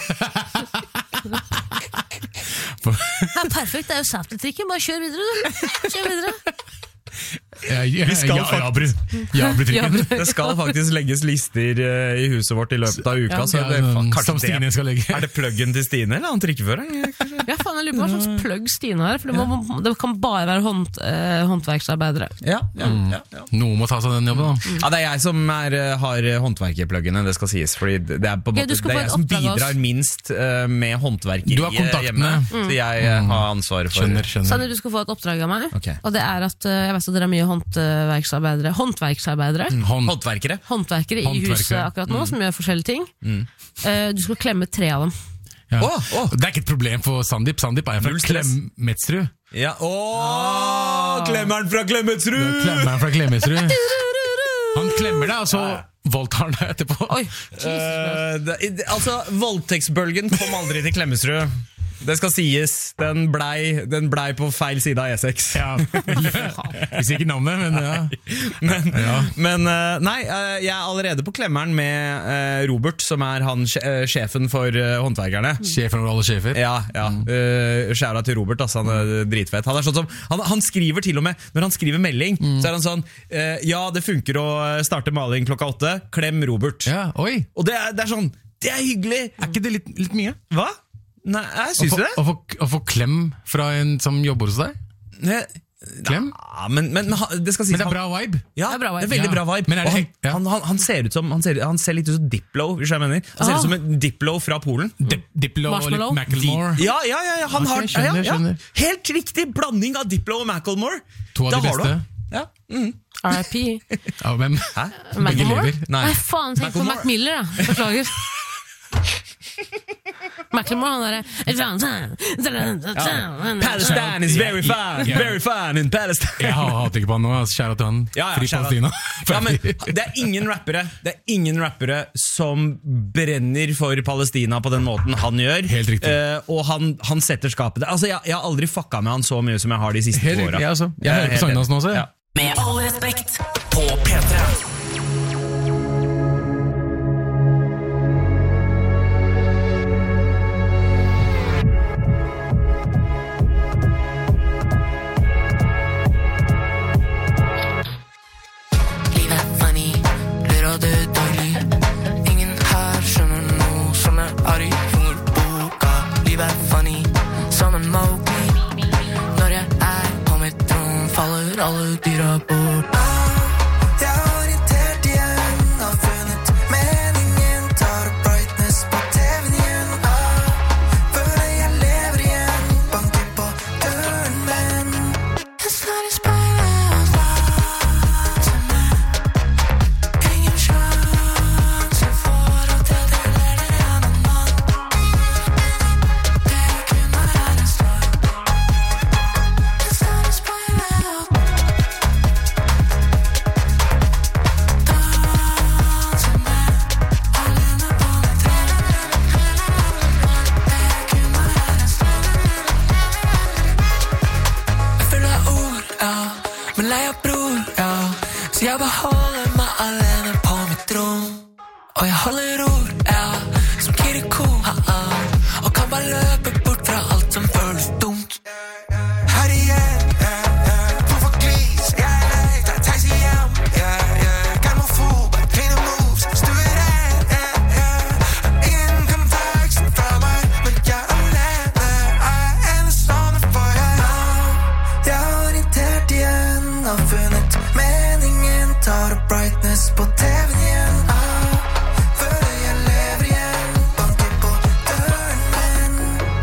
Det er perfekt, det er jo Sæter-trikken. Bare kjør videre, du. Kjør videre. Ja, ja, Vi skal ja, fakt- ja, bry- ja, bry- Ja, trikken. det skal faktisk legges lister eh, i huset vårt i løpet av uka. Ja. Så det, Ja, faen, kanskje som Stine det, skal legge. er det pluggen til Stine, eller han trikkeføreren? Kanskje? Ja, faen, jeg lurer på hva slags plugg Stine har, for det, må, det kan bare være hånd, eh, håndverksarbeidere. Ja, ja, ja, ja. Noen må ta seg den jobben, da. Ja, det er jeg som er, eh, har håndverkerpluggene, det skal sies. Fordi det er, på en Ja, du måte, skal det få er et jeg som oppdrag av oss. bidrar minst eh, med håndverkeriet Du har kontaktene. hjemme. Så jeg eh, har ansvaret for Skjønner, skjønner. Sanne, du skal få et oppdrag av meg, Ok. og det er at eh, jeg vet at dere er mye håndverksarbeidere. Håndverksarbeidere. Hånd. håndverkere. Håndverkere i Håndverkere. huset akkurat nå, som gjør forskjellige ting. Eh, du skal klemme tre av dem. Ja. Åh, åh. Det er ikke et problem for Sandeep. Sandeep er fra Null stress. Klemetsrud. Ja, åh, klemmeren fra Klemetsrud! Klemmeren fra Klemetsrud. Han klemmer deg, og så voldtar han deg etterpå. Oi, Jesus. Eh, det, altså, voldtektsbølgen kom aldri til Klemetsrud. Det skal sies. Den blei, den blei på feil side av E seks. Ja. Vi sier ikke navnet, men ja. Men, Ja. men eh, nei, eh, jeg er allerede på klemmeren med eh, Robert, som er han sj- eh, sjefen for eh, håndverkerne. Sjefen over alle sjefer. Ja, ja. Uh, Skjæra til Robert, altså, han er dritfett. Han, er sånn som, han, han skriver til og med, når han skriver melding, så er han sånn eh, ja, det funker å starte maling klokka åtte. Klem Robert. Ja, oi. Og det er, det er sånn, det er hyggelig! Er ikke det litt, litt mye? Hva? Nei, jeg Å syns få, du det? å, få, å få klem fra en som jobber hos deg? Ne- Klem? Ja, men, men, men han- det skal sies Men det er han- bra vibe. Ja, Det er bra vibe. det er veldig Ja. bra vibe. Men er det Og han, hek- ja. han, han, han ser ut som han ser, han ser litt ut som Diplo, hvis jeg mener. Han ser Ah. ut som en Diplo fra Polen. Dip, Diplo og litt Marshmallow? Macklemore. Ja, ja, ja, ja, han Ok, har skjønner, ja, ja, skjønner. Helt riktig blanding av Diplo og Macklemore. To av Da de har du beste. han. Ja. Mm. R I P. Ja, hvem? Hæ? Begge Macklemore? lever. Nei. Nei, faen, tenk på Macklemore. Mac Miller, da. Beklager. Macklemore, han derre Palestine is very fine, Ja. very fine in Palestine. Jeg hater ikke på han nå. altså. Kjære til han. Ja, ja, Fri shout out. Palestina. Ja, men det er ingen rappere Det er ingen rappere som brenner for Palestina på den måten han gjør. Helt riktig. Eh, og han, han setter skapet. Altså, jeg, jeg har aldri fucka med han så mye som jeg har de siste Helt to riktig, åra. jeg også. Jeg hører på sangene hans nå også. Ja. Med all respekt på P tre. Livet er funny, ler av det daglig. Ingen her skjønner noe som er arg. Hungerboka. Livet er funny, som en Mowgli. Når jeg er på mitt rom, faller alle dyra bort. Jeg er orientert igjen, har funnet meningen. Tar opp brightness på T V-en igjen. Føler jeg lever igjen, banker på døren, men jeg står i speilet og later meg. Ingen skjønner Og jeg holder ord, ja, som Kiriko, ha-ha. Og kan bare løpe bort fra alt som føles dumt. Her igjen, yeah, yeah. Hvorfor glis, yeah, yeah. Der er taxi hjem, yeah, yeah. Germofob, clean moves, stue rent, yeah, yeah. Ingen kan ta eksen fra meg, men jeg er alene. Jeg er enestående for jeg nå. Jeg er orientert igjen, har funnet meningen. Tar opp brightness på T V-en igjen. Ah, føler jeg lever igjen. Banker på døren min.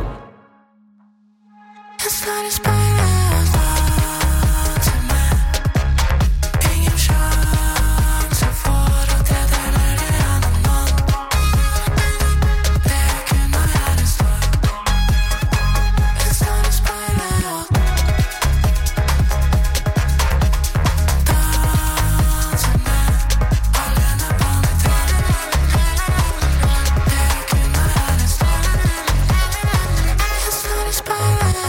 Jeg står i speilet og danser med. Ingen sjanse for at jeg deler det gjennom mann. Det kunne jeg det står. Jeg står i speilet og danser med. Alene på mitt hjem. Det kunne jeg det står. Jeg står i speilet og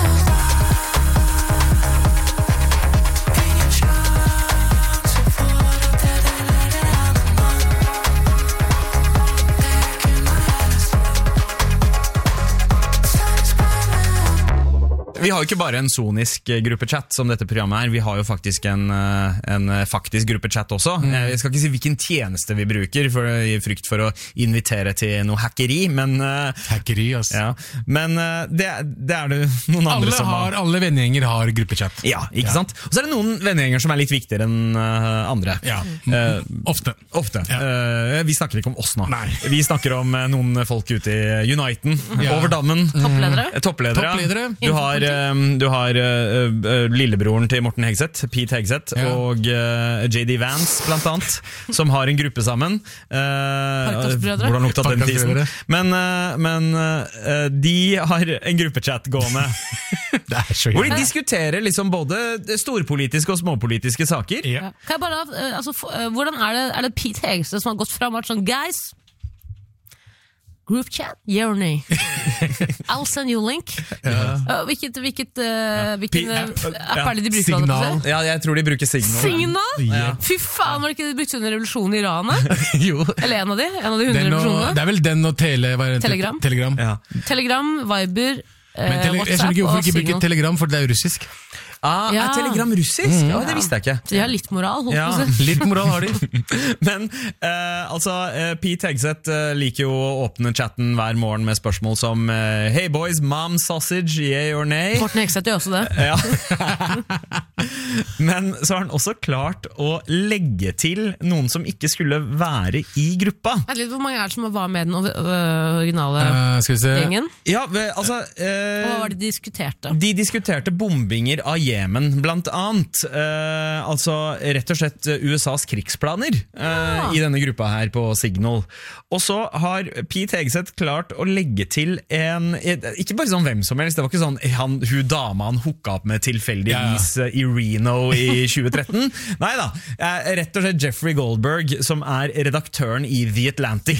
ingen sjanse for at jeg deler det gjennom mann. Det kunne jeg det står. Står i speilet. Vi har jo ikke bare en sonisk gruppechat som dette programmet er, vi har jo faktisk en, eh, en faktisk gruppechat også. Eh, Jeg skal ikke si hvilken tjeneste vi bruker, for, i frykt for å invitere til noe hackeri, men, eh, Hackeri, ass. ja. men eh, det, det er det noen andre Alle, som har, alle vennegjenger har gruppechat. Ja, ikke sant? Og så er det noen vennegjenger som er litt viktigere enn eh, andre. Ja, Eh, ofte. Ofte. Ja. Eh, vi snakker ikke om oss nå. Nei. Vi snakker om eh, noen folk ute i Uniten, Ja. over dammen. Toppledere. Eh, Toppledere. Toppledere. Du har, eh, du har eh, eh, lillebroren til Morten Hegseth, Pete Hegseth, Ja. og eh, J D Vance, blant annet, som har en gruppe sammen. Eh, Parkasbrødre. Hvordan lukta den tisen? Parkasbrødre. Men, eh, men eh, de har en gruppechat gående, Det er så hvor de jævlig. diskuterer liksom både storpolitiske og småpolitiske saker. Ja. Kan jeg bare, eh, altså, f- eh, hvordan er det, er det Pete Hegseth som har gått frem og vært sånn, guys, group chat, yeah or nay? I'll send you a link. Uh, hvilket, hvilket, uh, hvilken Pi- uh, ja, app er det de bruker? Signal. holdt jeg på å si? Ja, jeg tror de bruker Signal. Signal? Ja. Fy faen, var det ikke det brukte under revolusjonen i Iran? da? Jo. Eller en av de? En av de hundre Den og, revolusjonene? det er vel den og tele, hva er det? Telegram. Telegram. Ja. Telegram, Viber, eh, Men tele, jeg skjønner WhatsApp ikke hvorfor og de ikke bruker Signal. Telegram, for det er jo russisk. Ah, Ja. Er Telegram russisk? Ja, det visste jeg ikke. Så de har litt moral, holdt Ja. på å si. Litt moral har de. Men eh, altså, eh, Pete Hegseth eh, liker jo å åpne chatten hver morgen med spørsmål som eh, Hey boys, mom sausage, yay or nay? Morten Hegseth gjør også det. Ja. Men så har han også klart å legge til noen som ikke skulle være i gruppa. Jeg vet litt hvor mange er det som var med i den ov- øh, originale Uh, skal vi se. gjengen? Ja, ve- altså Og hva eh, var det de diskuterte? De diskuterte bombinger av Jemen, blant annet. Eh, altså rett og slett U S As krigsplaner eh, i denne gruppa her på Signal. Og så har Pete Hegseth klart å legge til en ikke bare sånn hvem som helst, det var ikke sånn han, hun dama han hooka opp med tilfeldigvis eh, i Reno i tjue tretten. Nei da, eh, rett og slett Jeffrey Goldberg, som er redaktøren i The Atlantic.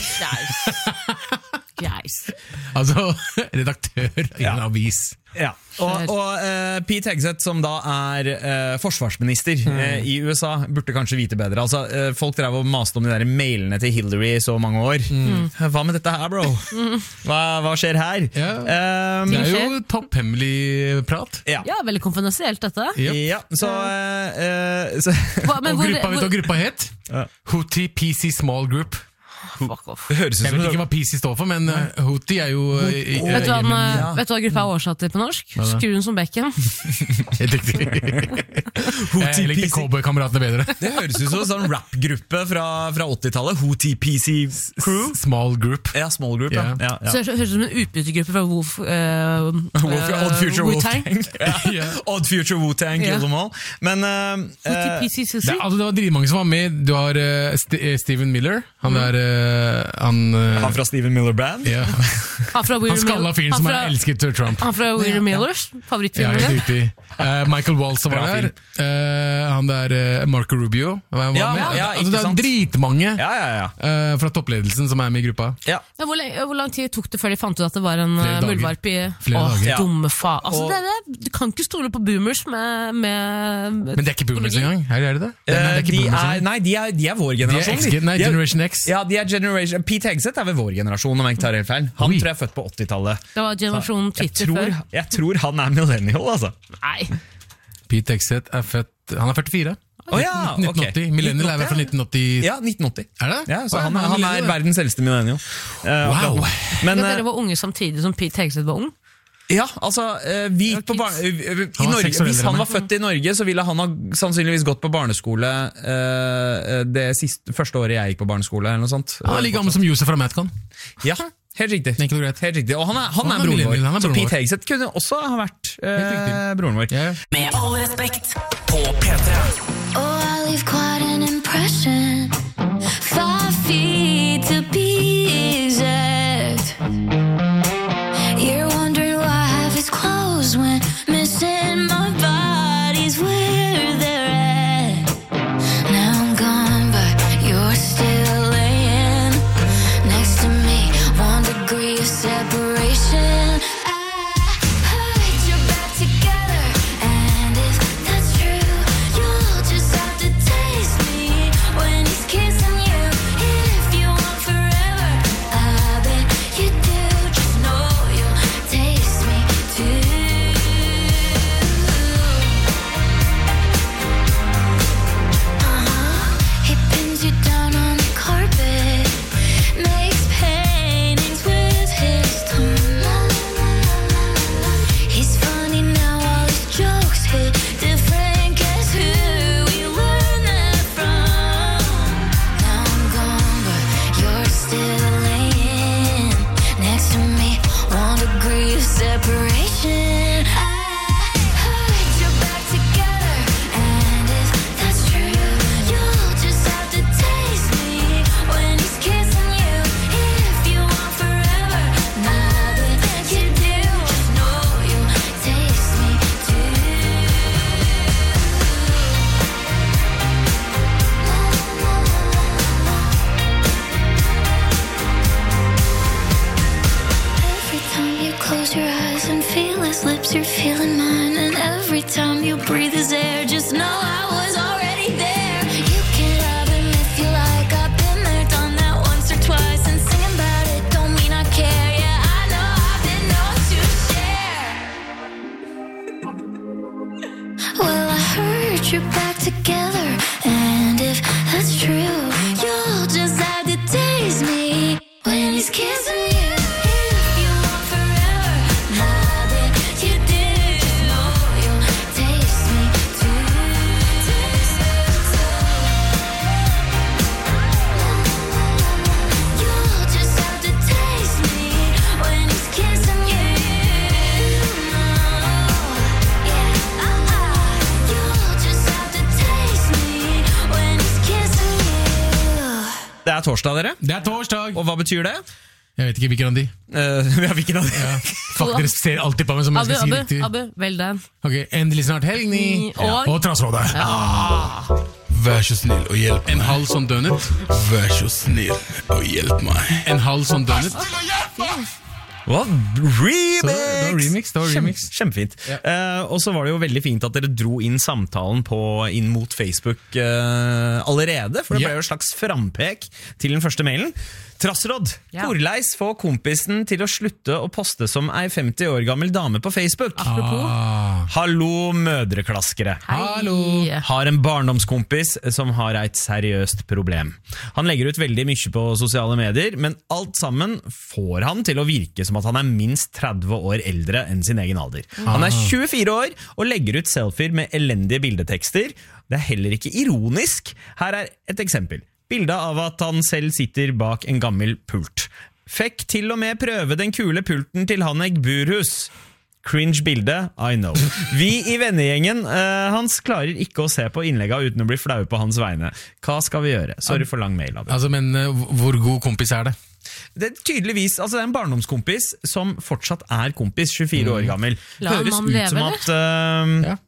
Guys. Altså, redaktør i en Ja. avis. Ja, og, og eh, Pete Hegseth, som da er eh, forsvarsminister eh, i U S A, burde kanskje vite bedre. Altså, eh, folk drev og maste om de der mailene til Hillary i så mange år. Hva med dette her, bro? Hva, hva skjer her? Ja. Eh, Det er jo topphemmelig prat. ja. Ja, veldig konfidensielt dette. Ja. Ja, så, eh, eh, så Hva, men Og hvor, gruppa, vet du hva hvor, gruppa het? Ja. Houthi P C Small Group. fuck off. Det høres ut Jeg som vet ikke hva P C står for, men uh, Houthi er jo uh, i- i- Vet du hva, den, Jemen. øh, vet du hva gruppa er oversatt til på norsk? da? Skruen som bekken. Helt riktig. Jeg likte Cowboy-kameratene bedre. Det høres ut som en sånn rap-gruppe fra, fra åttitallet. Houthi P C Crew. Small Group. Ja, small group, ja. Ja. ja, ja. Så det høres ut som en utbyttergruppe fra Wolf, øh, Wolf, øh, Odd Future Wu-Tang. Wolfgang. Ja. Odd Future Wu-Tang, Ja. kill them all. Men eh, Houthi eh, P C C C. Det, er- altså, det var dritmange som var med. Du har uh, St uh, Steven Miller. Han er uh, Han, uh, han fra Steven Miller Band. ja. Han fra Han Weird skalla Mil- fyren han som fra- er elsket av Trump. Han fra Weird Millers, Ja, favorittfilmen helt din. riktig. Uh, Michael Waltz var Bra der. film. Uh, han der uh, Marco Rubio var var Ja, med. ja, altså, ikke det er sant? dritmange Ja, ja, ja. uh, fra toppledelsen som er med i gruppa. ja. Ja, hvor, lenge, hvor lang tid tok det før de fant ut at det var en Flere uh, dager. muldvarp i Flere Åh, dager. Ja. dumme faen. Altså, Og- dere, du kan ikke stole på boomers med, med Men det er ikke boomers engang. Her er det det? Nei, det er Eh, ikke de boomers er, engang. nei, de er, de er vår De er generasjon. X, nei, De er- Generation X. Ja, de er generation, Pete Hegseth er ved vår generasjon, om jeg ikke tar helt feil. Han Oi. tror jeg er født på åttitallet. Det var generasjonen Jeg Twitter tror, før. jeg tror han er millennial, altså. Nei. Pete Hegseth er født Han er førtifire. Å ja, ok. nitten åtti. Millennial er vel fra nitten åtti. Ja, nitten åtti. Er det? Ja, så Å, han, er- han er millennial, ja. verdens eldste millennial. Eh, akkurat Wow. nå. Men, Ja, eh, dere var unge samtidig som Pete Hegseth var ung. ja, altså, eh, vi gikk på bar- eh, i Han var Norge, seks år hvis eldre han enn var født i Norge, så ville han ha sannsynligvis gått på barneskole eh, det siste, første året jeg gikk på barneskole, eller noe sånt. Han er like gammel som Josef fra Matcon. Ja, helt riktig. Enkelt og greit. Helt riktig. Og han er, han Han er er broren millennial, han vår. er Så broren Pete vår. Hegseth kunne også ha vært eh, riktig. broren vår. Ja. Med all respekt på P tre. Oh, I leave quite an impression. Five feet to be exact. You're wondering why half is closed when missing my body's where they're at. Now I'm gone, but you're still laying next to me. One degree of separation. I heard you're back together, and if that's true, you'll just have to taste me when he's kissing you. If you want forever, I bet you do. Just know you'll taste me too. Uh-huh. He pins you down on the carpet, makes paintings with his tongue. He's funny now, all his jokes hit different. Guess who we learned that from? Now I'm gone, but you're still laying next to me. One degree of separation. I heard you're back together, and if that's true, you'll just have to taste me when he's kissing you. If you want forever, I bet you do. Just know you'll taste me too. Every time you close your eyes and feel his lips, you're feeling mine. And every time you breathe his air, just know I was already there. You can have him if you like. I've been there, done that once or twice. And singing about it don't mean I care. Yeah, I know I've been known to share. Well, I heard you're back together, and if that's true, you'll just have to taste me when he's kissing you. If you want forever, I bet you do. Know you'll taste me too. Taste me too. You'll just have to taste me when he's kissing you. Yeah, uh-uh. You'll just have to taste me when he's kissing you. Det er torsdag, dere. Det er torsdag! Og hva betyr det? Jeg vet ikke hvilken av de. Uh, vi har hvilken av de? Ja. Fuck, dere ser alltid på meg som jeg Abu, skal si Abu, riktig. Abu, vel den. Ok, endelig snart helg, ni. Og- Og Trassrådet. Vær så snill og hjelp meg. En halv sånn donut. Vær så snill og hjelp meg. En halv sånn donut. Hva? Remix! Så det var remix, det var remix. Kjempe, kjempefint. Eh, og så var det jo veldig fint at dere dro inn samtalen på, inn mot Facebook eh, allerede, for det ble Ja. jo et slags frampek til den første mailen. Trassråd, Ja. Korleis få kompisen til å slutte å poste som ei femti år gammel dame på Facebook. Apropos. Ah. Hallo, mødreklaskere. Hei. Hallo. Har en barndomskompis som har et seriøst problem. Han legger ut veldig mye på sosiale medier, men alt sammen får han til å virke som at han er minst tretti år eldre enn sin egen alder. Han er tjuefire år og legger ut selfier med elendige bildetekster. Det er heller ikke ironisk. Her er et eksempel. Bildet av at han selv sitter bak en gammel pult. Fikk til og med prøve den kule pulten til Hannek Burhus. Cringe bilde, I know. Vi i vennegjengen uh, hans klarer ikke å se på innlegget uten å bli flau på hans vegne. Hva skal vi gjøre? Sorry for lang mail. Abu. Altså, men uh, hvor god kompis er det? Det er tydeligvis, altså det er en barndomskompis som fortsatt er kompis, tjuefire år gammel. La Høres han ut leve, som at uh, Ja.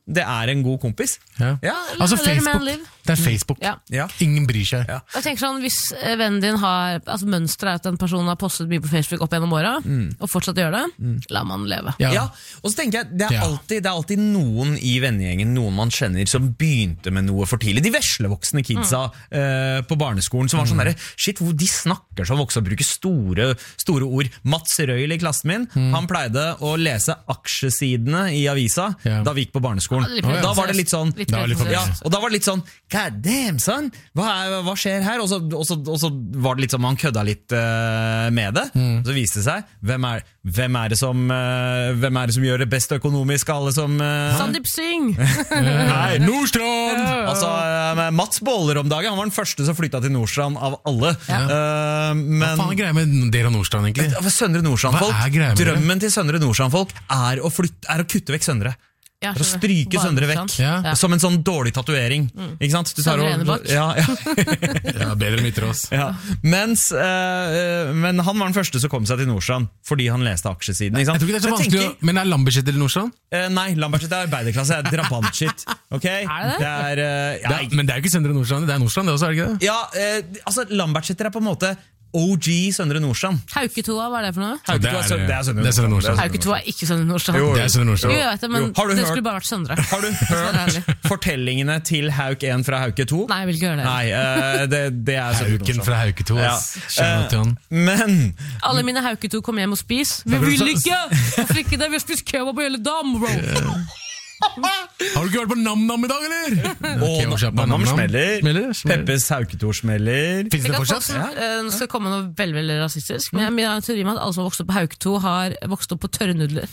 det er en god kompis. Ja. Ja, Altså Let a man Facebook, live. det er Facebook. Ja. Ja. Ingen bryr seg. Ja. Jeg tenker sånn, Hvis eh, vennen din har altså mønstret er at en person har postet mye på Facebook opp gjennom åra, og fortsatt gjør det, la man leve. Ja. Ja, og så tenker jeg, det er, Ja. alltid, det er alltid noen i vennegjengen, noen man kjenner, som begynte med noe for tidlig. De veslevoksne kidsa eh, på barneskolen, som var sånn derre, shit, hvor de snakker som voksne og bruker store, store ord. Mats Røyl i klassen min, han pleide å lese aksjesidene i avisa Ja. da vi gikk på barneskolen. Ja, litt Da var det litt sånn, Litt Da var det litt for pretensiøst. ja, og da var det litt sånn, god damn, son, hva, er, hva skjer her? Og så, og, så, og så var det litt sånn, man kødda litt eh, med det. Så viste det seg, hvem er, hvem er det som eh, hvem er det som gjør det best økonomisk av alle som eh, Sandeep Singh! Nei, Nordstrand! Altså, eh, Mats Båler om dagen, han var den første som flytta til Nordstrand av alle. Eh, Hva men faen er greia med dere og Nordstrand, egentlig? Ja, for Søndre Nordstrand-folk, Hva er greia med det? drømmen til Søndre Nordstrand-folk er, å flytte- er å kutte vekk Søndre. Ja, For å skjønner. stryke Bare Søndre sant? vekk. Ja. Ja. Som en sånn dårlig tatovering. Ikke sant? Du tar Søndre og- Enebakk. Ja, ja. Ja, bedre enn Ytterås. Ja. Mens, eh, men han var den første som kom seg til Nordstrand fordi han leste aksjesiden. Ikke sant? Jeg tror ikke det er så jeg vanskelig, tenker, å- men er Lambertseter eller Nordstrand? eh, Nei, Lambertseter er arbeiderklasse, det er drabantshit. Okay? Er det det? det er, eh, ja, Det er, men det er jo ikke Søndre Nordstrand, det er Nordstrand det også, er det ikke det? ja, eh, altså Lambertseter er på en måte O G Søndre Nordstrand. Hva er det for noe? Hauketo det er- Sø- det er Søndre det er Søndre Nordstrand. Nordstrand. Hauketo er ikke Søndre Nordstrand. Jo, Det er Søndre Jo, Nordstrand. jeg vet det, men Jo, har du det hørt- skulle bare vært Søndre. Har du Så det er ærlig. hørt fortellingene til Hauk én fra Hauke to? Nei, jeg vil ikke gjøre det. Nei, eh, det, det er Søndre Hauken Nordstrand. fra Hauketo, Ja. ass. Kjære til han. Eh, Men Alle mine Hauketo kom hjem og spis. Vi Takk for vil det. ikke! Hvorfor ikke det? Vi har spist kebab på hele dagen, bro! Har du ikke vært på Nam-Nam i dag, eller? Og Kebabsjappa Nam-Nam Nam-Nam. smeller. Smeller, smeller. Peppes Hauketo smeller. Finnes det Ikke at folk fortsatt? som, eh, Nå skal det komme noe veldig veldig rasistisk, men jeg har en teori med at alle som har vokst opp på Hauketo, har vokst opp på tørre nudler.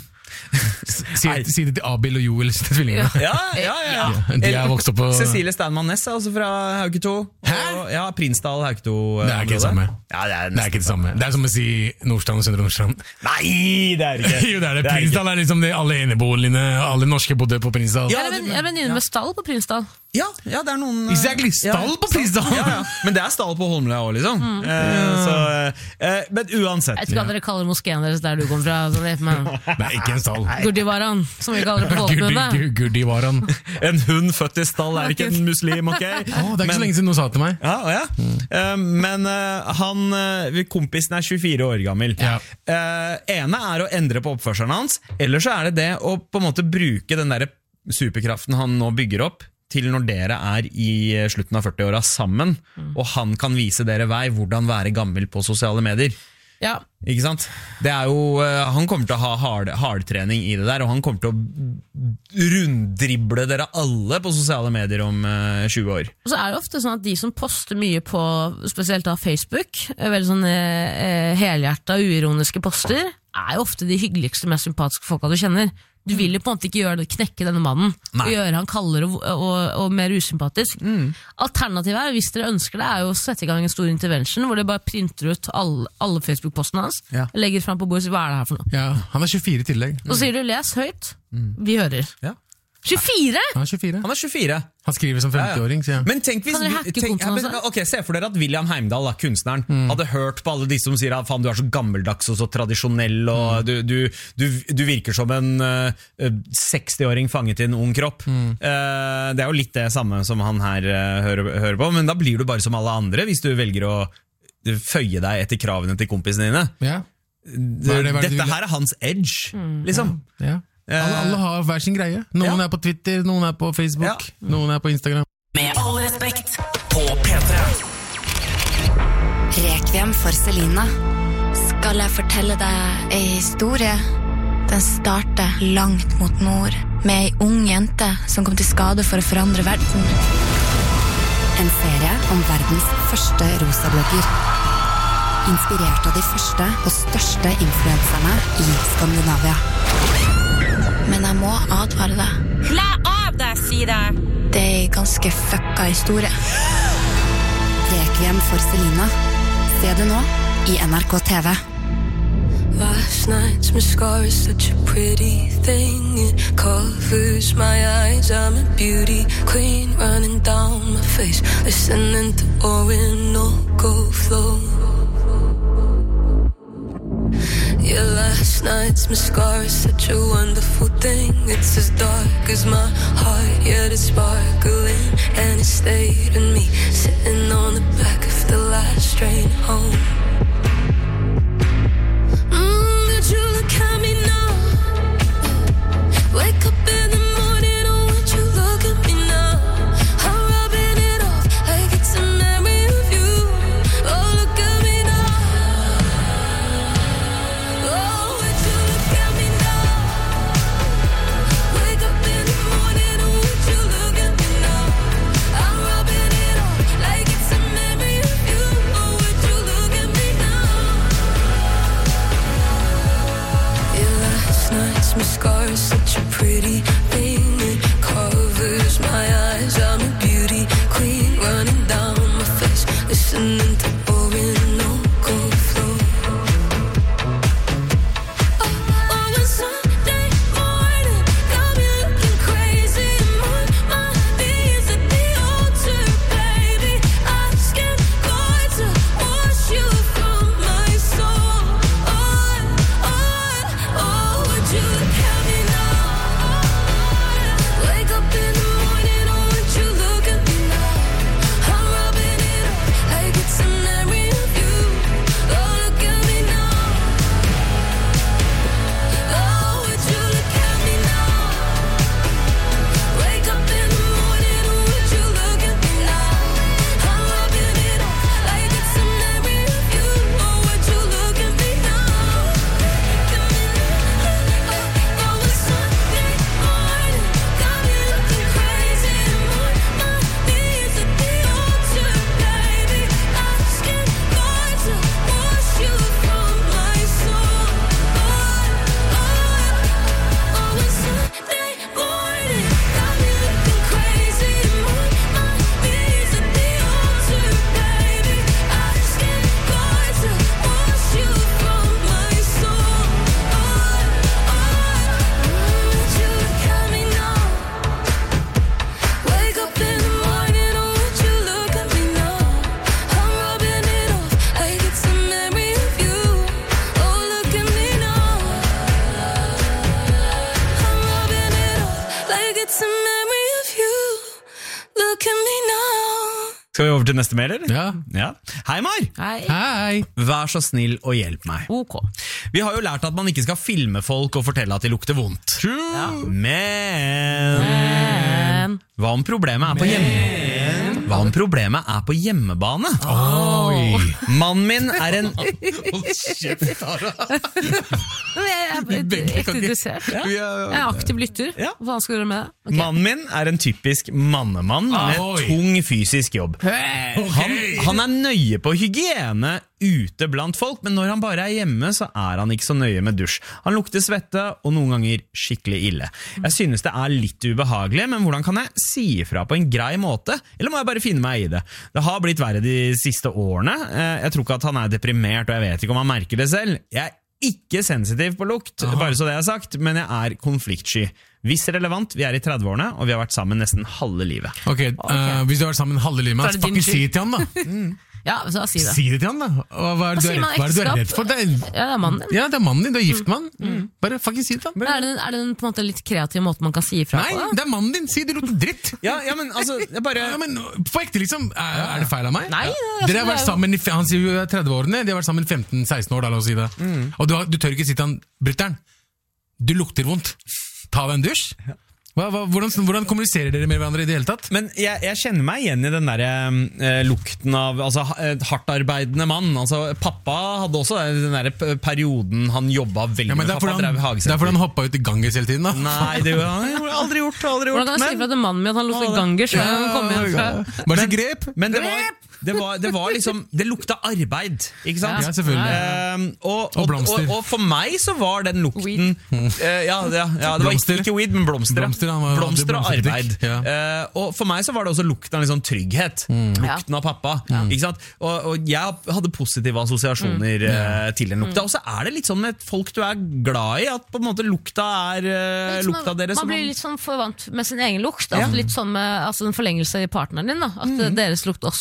Si, si det til Abil og Joel, tvillingene. Ja, ja, ja. Ja, de er vokst opp på- Cecilie Stanman Næss er også fra Hauketo. Hæ? Og, ja, Prinsdal, Hauketo. Det er ikke det samme. Ja, det er, Det er ikke det samme. Det er som å si Nordstrand og Søndre Nordstrand. Nei, det er det ikke. Jo, det er det. Det er Prinsdal er liksom det alle eneboligene, alle norske bodde på Prinsdal. Ja, Jeg er det- venn- jeg er venninne med stall på Prinsdal. Ja, ja, det er noen eh, Exactly, stall ja, på Prinsdal. Ja, ja. Men det er stall på Holmlia òg, liksom. Eh, så, eh, men uansett. Jeg vet ikke hva dere kaller moskeen deres der du kommer fra. Så det er med Nei, ikke en stall. Gurdivaran, som vi kaller det på folkemunne. Gurdivaran. En hund født i stall er ikke en muslim, ok? Å, det er ikke så lenge siden noen sa det til meg. Ja, å ja. Eh, men eh, han, eh, kompisen er tjuefire år gammel. Ja. Eh, ene er å endre på oppførselen hans, eller så er det det å på en måte bruke den der superkraften han nå bygger opp, til når dere er i slutten av førti-åra sammen, og han kan vise dere vei hvordan være gammel på sosiale medier. Ja. Ikke sant? Det er jo, eh, han kommer til å ha hard, hardtrening i det der, og han kommer til å runddrible dere alle på sosiale medier om eh, tjue år. Og så er det ofte sånn at de som poster mye på spesielt da Facebook, er veldig sånne eh, helhjerta, uironiske poster, er jo ofte de hyggeligste, mest sympatiske folka du kjenner. Du vil jo på en måte ikke gjøre det, knekke denne mannen Nei. og gjøre han kaldere og, og, og mer usympatisk. Alternativet er, hvis dere ønsker det, er jo å sette i gang en stor intervention hvor de bare printer ut alle, alle Facebook-postene hans, Ja. legger frem på bordet og sier hva er det her for noe. Ja, han er tjuefire i tillegg. Og så sier du les høyt, vi hører. Ja. tjuefire?! Han er tjuefire. Han er tjuefire. Han skriver som femtiåring, sier jeg. Men tenk hvis Kan dere du- hacke tenk, kontoen ja, men, også? ok, Se for dere at William Heimdal, da, kunstneren, hadde hørt på alle de som sier at faen, du er så gammeldags og så tradisjonell, og du, du, du, du virker som en uh, sekstiåring fanget i en ung kropp. Eh, det er jo litt det samme som han her eh, hører, hører på, men da blir du bare som alle andre hvis du velger å føye deg etter kravene til kompisene dine. Ja. Hva er det- hva er det du Dette vil? her er hans edge, liksom. Ja. Alle, alle har hver sin greie. Noen Ja. er på Twitter, noen er på Facebook, Ja. noen er på Instagram. Med all respekt på P tre. Rekviem for Selina. Skal jeg fortelle deg ei historie? Den starter langt mot nord, med ei ung jente som kom til skade for å forandre verden. En serie om verdens første rosablogger. Inspirert av de første og største influenserne i Skandinavia. Men jeg må advare deg. Klæ av deg, sier jeg! Det er en ganske fucka historie. Rekviem for Selina. Se det nå i N R K T V. Last night's mascara is such a pretty thing. It covers my eyes. I'm a beauty queen running down my face, listening to Orinoco flow. Your last last night's mascara is such a wonderful thing. It's as dark as my heart, yet it's sparkling. And it stayed in me, sitting on the back of the last train home. Mm, but you look at me now. Wake up in the morning, oh, would you look at me now? I'm rubbing it off like it's a memory of you. Oh, look at me now. Oh, would you look at me now? Wake up in the morning, oh, would you look at me now? I'm rubbing it off like it's a memory of you. Oh, would you look at me now? Your last night's mascara is such a pretty thing. It covers my eyes. I'm a beauty queen running down my face, listening to Orinoco flow. Oh, oh, it's Sunday morning, got me looking crazy. I'm on my knees at the altar, baby, asking God to wash you from my soul. Oh, oh, oh, would you look at me now? Wake up in the morning, oh, would you look at me now? I'm rubbing it off like it's a memory of you. Oh, look at me now. Oh, would you look at me now? Wake up in the morning, oh, would you look at me now? I'm rubbing it off like it's a memory of you. Oh, would you look at me now? Oh, it's Sunday morning, got me looking crazy. I'm on my knees at the altar, baby, asking God to wash you from my soul. Oh, oh, oh, it's Sunday morning, got me looking crazy. I'm on my knees at the altar, baby, asking God to wash you from my soul. Oh, oh, would you look at me now? Wake up in the morning, oh, would you look at me now? I'm rubbing it off like it's a memory of you. Oh, look at me now. I'm rubbing it off like it's a memory of you. Look at me now. Skal vi over til neste mail, eller? Ja. Ja. Hei, Mar! Hei. Hei. Vær så snill og hjelp meg. Ok. Vi har jo lært at man ikke skal filme folk og fortelle at de lukter vondt. Men Men hva om problemet er på hjemme? Hva om problemet er på hjemmebane? Oi. Mannen min er en Men jeg er ekte interessert. Jeg er aktiv lytter. Ja. Hva skal du gjøre med det? Ok. Mannen min er en typisk mannemann med Oi. tung fysisk jobb. Han, han er nøye på hygiene ute blant folk, men når han bare er hjemme, så er han ikke så nøye med dusj. Han lukter svette, og noen ganger skikkelig ille. Jeg synes det er litt ubehagelig, men hvordan kan jeg si ifra på en grei måte? Eller må jeg bare finne meg i det? Det har blitt verre de siste årene. Jeg tror ikke at han er deprimert, og jeg vet ikke om han merker det selv. Jeg er ikke sensitiv på lukt, bare så det er sagt, men jeg er konfliktsky. Hvis relevant, vi er i tredve-årene, og vi har vært sammen nesten halve livet. Ok, eh, hvis du har vært sammen halve livet med Så er han, det din fucking si skyld. til han da. Ja, så si det. Si det til han da. Og hva er det du sier er man redd, hva er det du er ekteskap? redd for? Det er, Ja, det er mannen din. ja, det er mannen din, du er gift med han. Bare fucking si det til han. Er det, er det en på en måte litt kreativ måte man kan si ifra Nei, på? det er mannen din, si det lukter dritt. Ja, ja, men altså, jeg bare... Ja, men på ekte liksom, er, er det feil av meg? Nei, det er- Dere har det vært er jo- sammen i, han sier jo tredve-årene, de har vært sammen i femten seksten år, da, la oss si det. Og du, har, du tør ikke si til han, Brytteren, du lukter vondt. Ta deg en dusj. Hva, hva, hvordan, hvordan kommuniserer dere med hverandre i det hele tatt? Men jeg, jeg kjenner meg igjen i den der eh, lukten av altså, ha- hardtarbeidende mann. Altså, pappa hadde også den der p- perioden han jobba veldig Ja, men med. det er Pappa fordi drev han, det hagesenter. er fordi han hoppa ut i ganges hele tiden da. Nei, det har han aldri gjort. Aldri gjort. Hvordan kan jeg si ifra til mannen min at han lukter gangers når han kommer hjem fra... Bare si grep. Men det var, det, var, det var liksom Det lukta arbeid, ikke sant? Ja, selvfølgelig. Ehm, og, Og og, blomster. og, og for meg så var den lukten eh, ja, ja, ja, det var Blomster. ikke, ikke weed, men blomster. ja. Blomster, han var- blomster og hadde arbeid. blomsterbutikk, ja. Eh, og for meg så var det også lukten av liksom trygghet. Lukten av pappa. Ikke sant? Og, og jeg hadde positive assosiasjoner eh, til den lukta. Og så er det litt sånn med folk du er glad i, at på en måte lukta er eh, Litt som- lukta deres. Man som blir man- litt sånn forvant med sin egen lukt. Ofte litt sånn med altså, en forlengelse i partneren din. Da. At eh, deres lukt også blir litt sånn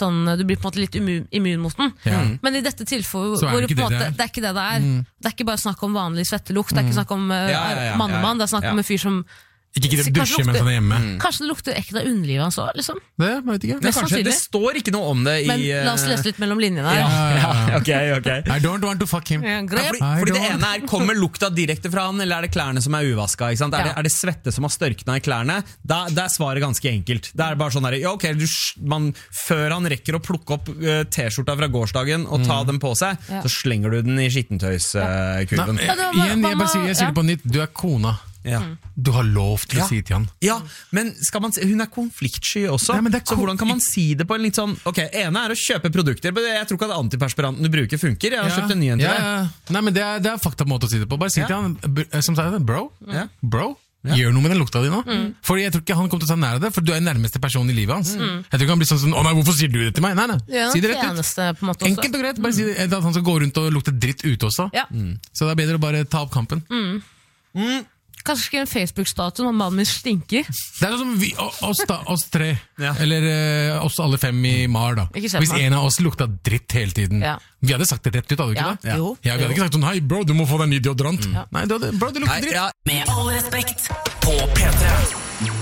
sånn, du blir på en måte litt immun, immun mot den. Ja. Men i dette tilfellet, Så er hvor det det, ikke på en det måte, det er. det er ikke det det er. Det er ikke bare snakk om vanlig svettelukt, det er ikke snakk om uh, Ja, ja, ja, mannemann, det er snakk ja. om en fyr som Ikke gidder Kanskje dusje mens lukter- han er hjemme. Kanskje det lukter ekkelt av underlivet hans også, liksom. Det, jeg vet ikke. Det, er Mest kanskje, det sannsynlig. står ikke noe om det i Men la oss lese litt mellom linjene her. Ja, ja, ok, ok I don't want to fuck him. Ja, Ja, grep. fordi, I fordi det don't- ene er, kommer lukta direkte fra han, eller er det klærne som er uvaska? Ikke sant? Er, det, Ja. er det svette som har størkna i klærne? Da, da er svaret ganske enkelt. Det er bare sånn der, ja, ok, du, man, Før han rekker å plukke opp uh, T-skjorta fra gårsdagen og ta den på seg, Ja. så slenger du den i skittentøyskurven. Nei, Ja, det var- igjen, jeg, hva bare sier, jeg sier det på nytt. Du er kona. Ja. Du har lov til Ja. å si til han. Ja, men skal man, si- hun er konfliktsky også, Nei, men det er så kon- hvordan kan man si det på en litt sånn. Ok, ene er å kjøpe produkter, men jeg tror ikke at antiperspiranten du bruker funker. Jeg har kjøpt en ny en til ja, deg. ja. Nei, men det er, det er fakta måte å si det på. Bare si Ja. til han, br- som sier det, bro, Ja. bro, gjør noe med den lukta di nå. Fordi jeg tror ikke han kommer til å ta nær av det, for du er den nærmeste personen i livet hans. Jeg tror ikke han blir sånn sånn, å nei, hvorfor sier du det til meg? Nei, nei, Det er si det den rett ut. eneste, på en måte, også. Enkelt og greit, bare si det, at han skal gå rundt og lukte dritt ute også. Ja. Så det er bedre å bare ta opp kampen. Kanskje skrive en Facebook-statue om mannen min stinker. Det er sånn som vi, o- oss da, oss tre, Ja. eller eh, oss alle fem i Mar da. Ikke kjent Hvis meg. en av oss lukta dritt hele tiden, Ja. vi hadde sagt det rett ut, hadde vi ikke Ja, det? jo. Ja, vi hadde ikke sagt sånn, hei bro, du må få deg en ny deodorant. Nei, du hadde, bro, du lukter Nei, dritt. ja, Med all respekt på P tre.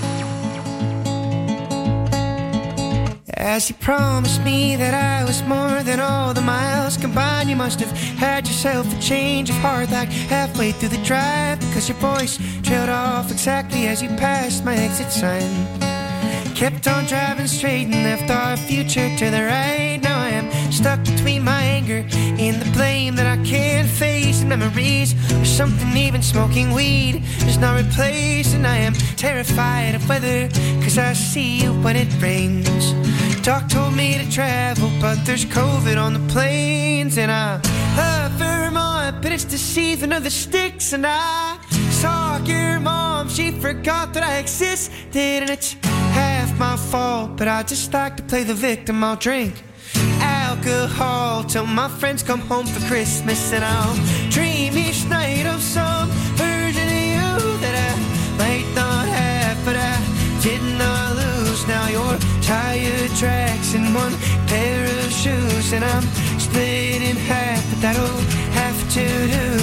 As you promised me that I was more than all the miles combined, you must have had yourself a change of heart like halfway through the drive, because your voice trailed off exactly as you passed my exit sign. Kept on driving straight and left our future to the right. Now I am stuck between my anger and the blame that I can't face, and memories or something even smoking weed is not replaced. And I am terrified of weather, cause I see you when it rains. Doc told me to travel, but there's COVID on the planes. And I love Vermont, but it's the season of the sticks. And I saw your mom, she forgot that I existed. And it's half my fault, but I just like to play the victim. I'll drink alcohol till my friends come home for Christmas. And I'll dream each night of some version of you that I might not have, but I did not lose. Now you're tire tracks and one pair of shoes, and I'm split in half, but that'll have to do.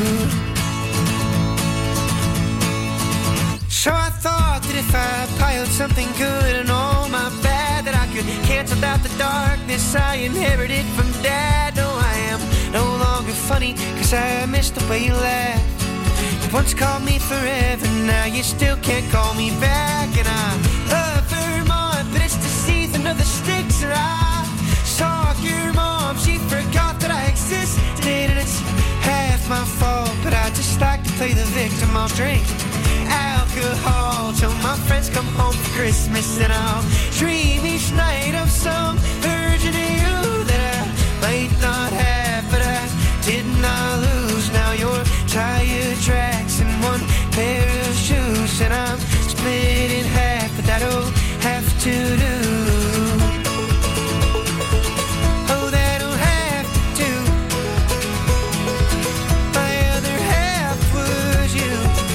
So I thought that if I piled something good and all my bad, that I could cancel out the darkness I inherited from Dad. No, I am no longer funny, cause I missed the way you laughed. You once called me forever, now you still can't call me back. And I love Vermont, but it's the season of the sticks. And I saw your mom, she forgot that I existed. And it's half my fault, but I just like to play the victim. I'll drink alcohol till my friends come home for Christmas. And I'll dream each night of some version of you that I might not have, but I did not lose. Now you're tire tracks and one pair of shoes, and I'm split in half, but that'll have to do. Oh, that'll have to do. My other half was you.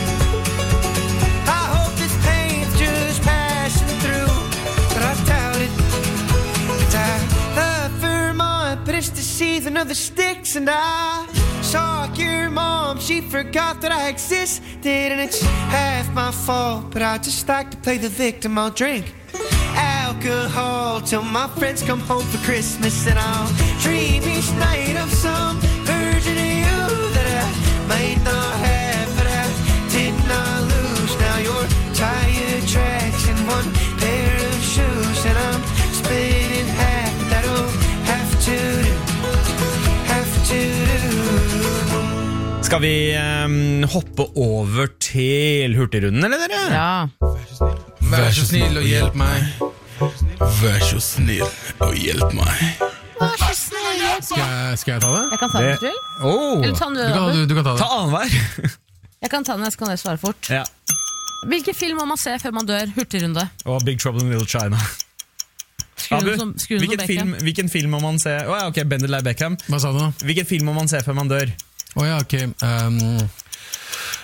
I hope this pain's just passing through, but I doubt it. 'Cause I love Vermont, but it's the season of the sticks. And I saw your mom, she forgot that I existed. And it's half my fault, but I just like to play the victim. I'll drink alcohol till my friends come home for Christmas. And I'll dream each night of some version of you that I might not have, but I did not lose. Now you're tire tracks and one pair of shoes, and I'm split in half, but that'll have to do. Have to do. Skal vi um, hoppe over til Hurtigrunden, eller dere? Ja. Vær så snill og hjelp meg. Vær så snill og hjelp meg. Vær så snill, hjelp Skal meg. jeg, skal jeg ta det? Jeg kan ta den Det- hvis du vil. Oh. Eller ta den, Du kan, du, du kan ta Ta det. annenhver. Jeg kan ta den, så kan jeg svare fort. Ja. Hvilken film må man se før man dør? Hurtigrunde. Og Big Trouble in Little China. Skru Abu, den som, skru den som hvilken film, Beckham. hvilken film må man se? Å ja, ok, Benedict Beckham. Hva sa du nå? Hvilken film må man se før man dør? Åja, ok. Um,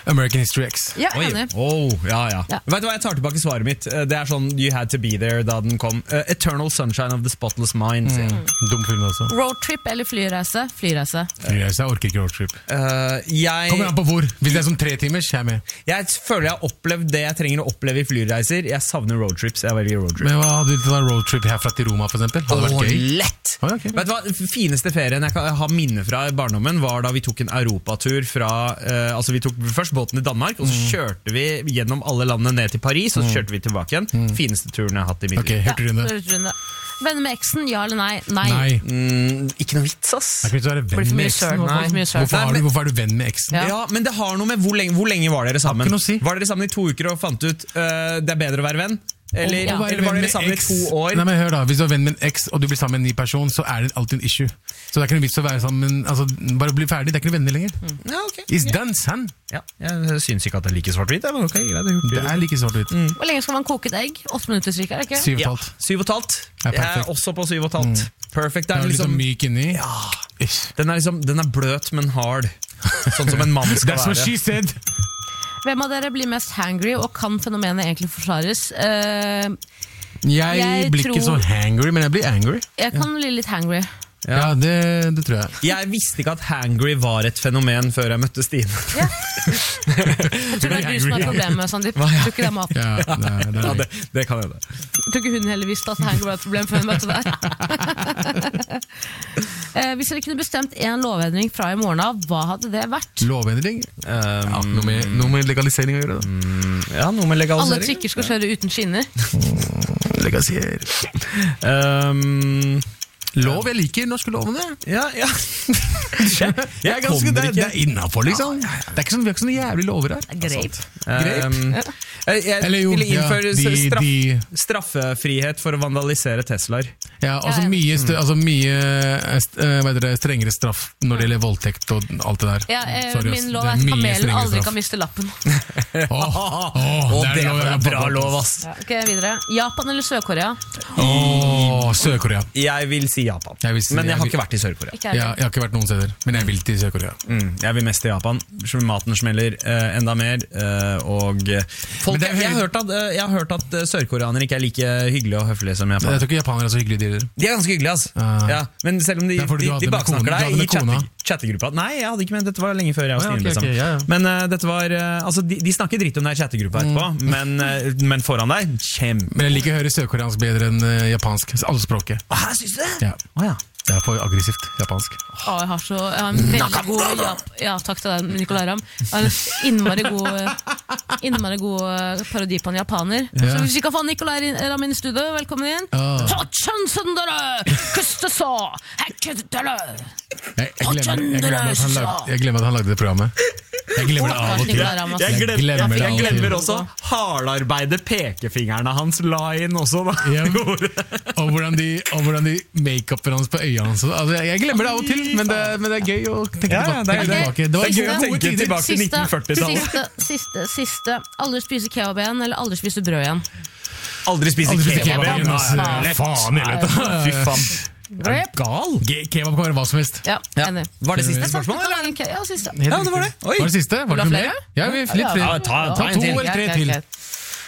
American History X. Ja, Oi. enig. Oh, ja, ja. Ja. Vet du hva, jeg tar tilbake svaret mitt. Det er sånn You Had To Be There da den kom. Uh, Eternal Sunshine of the Spotless Mind. Dum film også. Roadtrip eller flyreise? Flyreise. Jeg orker ikke roadtrip. Uh, jeg, Kommer an på hvor. Hvis det er sånn tre timers, jeg er med. jeg føler jeg har opplevd det jeg trenger å oppleve i flyreiser. Jeg savner roadtrips. Jeg velger roadtrip. Men hva hadde du til en roadtrip herfra til Roma, for eksempel? Hadde det vært gøy? Lett! Oi, ok. Vet du hva, den fineste ferien jeg kan ha minne fra i barndommen var da vi tok en europatur fra eh, altså vi tok først båten i Danmark, og så kjørte vi gjennom alle landene ned til Paris, og så kjørte vi tilbake igjen. Fineste turen jeg har hatt i mitt Ok, liv. hørte du det? Runde. Venner med eksen, ja eller nei? Nei. Nei. Mm, ikke noe vits, ass. Det er ikke vits å være Blir venn for med mye eksen. søl. Nei. Blir for mye søl. Hvorfor, Nei, har du, men- hvorfor er du venn med eksen? Ja. Ja, men det har noe med hvor lenge, hvor lenge var dere sammen? Har ikke noe å si. Var dere sammen i to uker og fant ut øh, det er bedre å være venn? Eller, Ja. eller var dere sammen i to år? Nei, men hør da, Hvis du er venn med en eks, og du blir sammen med en ny person, så er det alltid en issue. Så det er ikke noe vits å være sammen. Altså, bare bli ferdig, det er ikke noe venner lenger. Ja, ok. It's done, son. Ja, jeg syns ikke at det er like svart-hvitt, men ok, greit. Det Det er like svart-hvitt. Hvor lenge skal man koke et egg? Åtte minutter cirka, er det ikke? Syv og et Ja, halvt. syv og et halvt. Ja, Jeg er perfekt. også på syv og et halvt. Perfect. Det Den er er litt liksom, sånn myk inni. Ish. den, er liksom, den er bløt, men hard. Sånn som en mann skal That's what she være. said. Hvem av dere blir mest hangry, og kan fenomenet egentlig forsvares? Eh, Jeg, Jeg blir ikke så tror- hangry, men jeg blir angry. jeg kan bli litt hangry. Ja, det, det tror jeg. Jeg visste ikke at hangry var et fenomen før jeg møtte Stine. Jeg tror det er du som har problemet, Sandeep. Jeg tror ikke det er mat. Ja, det, er- det, Ja, er- det, det kan hende. Jeg tror ikke hun heller visste at hangry var et problem før hun møtte deg. eh, hvis dere kunne bestemt en lovendring fra i morgen av, hva hadde det vært? Lovendring? Ja, noe, med, noe med legalisering å gjøre. Da. Ja, noe med Alle legalisering. trikker skal kjøre uten skinner. Legalisere. Um, Lov, jeg liker norske lovene. ja, ja. Jeg er ganske, det, det er innenfor, liksom. Det er ikke sånn, vi har ikke sånne jævlig lover her. Greip. Um, jeg jeg Eller jo, ville ja, innføre de- straff, de- straffefrihet for å vandalisere Teslaer. Ja, også Ja, ja. mye, stø- altså mye eh, st- eh, hva heter det, strengere straff når det gjelder voldtekt og alt det der. Ja, eh, Sorry, ass. min lov Det er at mye kamelen strengere aldri straff. kan miste lappen. Åh, åh, Og det lov, er ja, bra pappa. lov, ass. Ja, ok, videre. Japan eller Sør-Korea? Åh, Sør-Korea. Jeg vil si Japan. Jeg vil si- Men jeg jeg har vil- ikke vært i Sør-Korea. Ikke jeg. Ja, jeg har ikke vært noen steder, men jeg vil til Sør-Korea. Mm, jeg vil mest til Japan. Maten smeller eh, enda mer. Eh, og eh, folk, Men det er jeg, jeg, har høy- hørt at, eh, jeg har hørt at eh, sørkoreanere ikke er like hyggelige og høflige som Jeg japanere. tror ikke japanere er så hyggelige, de heller. De er ganske hyggelige, altså. Ah. Ja, men selv om de, Det er fordi de, du hadde de med baksnakker kona- du deg hadde i med kona. chatte, chattegruppa. Nei, jeg hadde ikke med, dette var lenge før jeg og Ah, ja, Stine ble ok, sammen. ok, ja, ja. Men eh, dette var eh, altså, de, de snakker dritt om deg i chattegruppa etterpå, men, eh, men foran deg, kjempe. Men jeg liker å høre sørkoreansk bedre enn eh, japansk. Alle språket. Hæ, syns du det? Ja. Å ja. Det er for aggressivt japansk. Å, jeg har så jeg har en veldig god ja, ja, takk til deg, Nicolai Ramm. Jeg har en innmari god, innmari god eh, parodi på en japaner. Ja. Så hvis vi kan få Nicolai Ramm inn i studio, velkommen inn. Ah. Tatsjansundere, kusteso, hekkedere. Jeg, jeg, glemmer, jeg, glemmer at han lagde, jeg glemmer at han lagde det programmet. Jeg glemmer det av og til. Nicolai Ramm, altså. Jeg, glem, jeg, glemmer det jeg av og glemmer til. også hardarbeidet pekefingrene hans la inn også. Da. Ja. Og hvordan de, og hvordan de make-upen hans på øynene hans. Altså, jeg glemmer det av og til, men det, men det er gøy å tenke Ja, ja, det er- tilbake. Det, det er var gøy å gode tenke tider. tilbake til Siste, nittenførtitallet. siste, siste, siste. Aldri spise kebab igjen, eller aldri spise brød igjen. Aldri spise Aldri spise kebab. kebab igjen, ass. Ja, ja. Faen i helvete. Fy faen. Grep. Gal. Ge- Kebab kan være hva som helst. Ja, Ja. enig. Var det siste Det er sant, spørsmål, det kan eller? være en ke- Ja, siste. Helt Ja, det var riktig. det. Oi. Var det siste? Var Vil det du ha noe mer? flere? Ja, vi er litt flere. Ja, ta- ta en to til. eller tre Greit, til. greit, greit.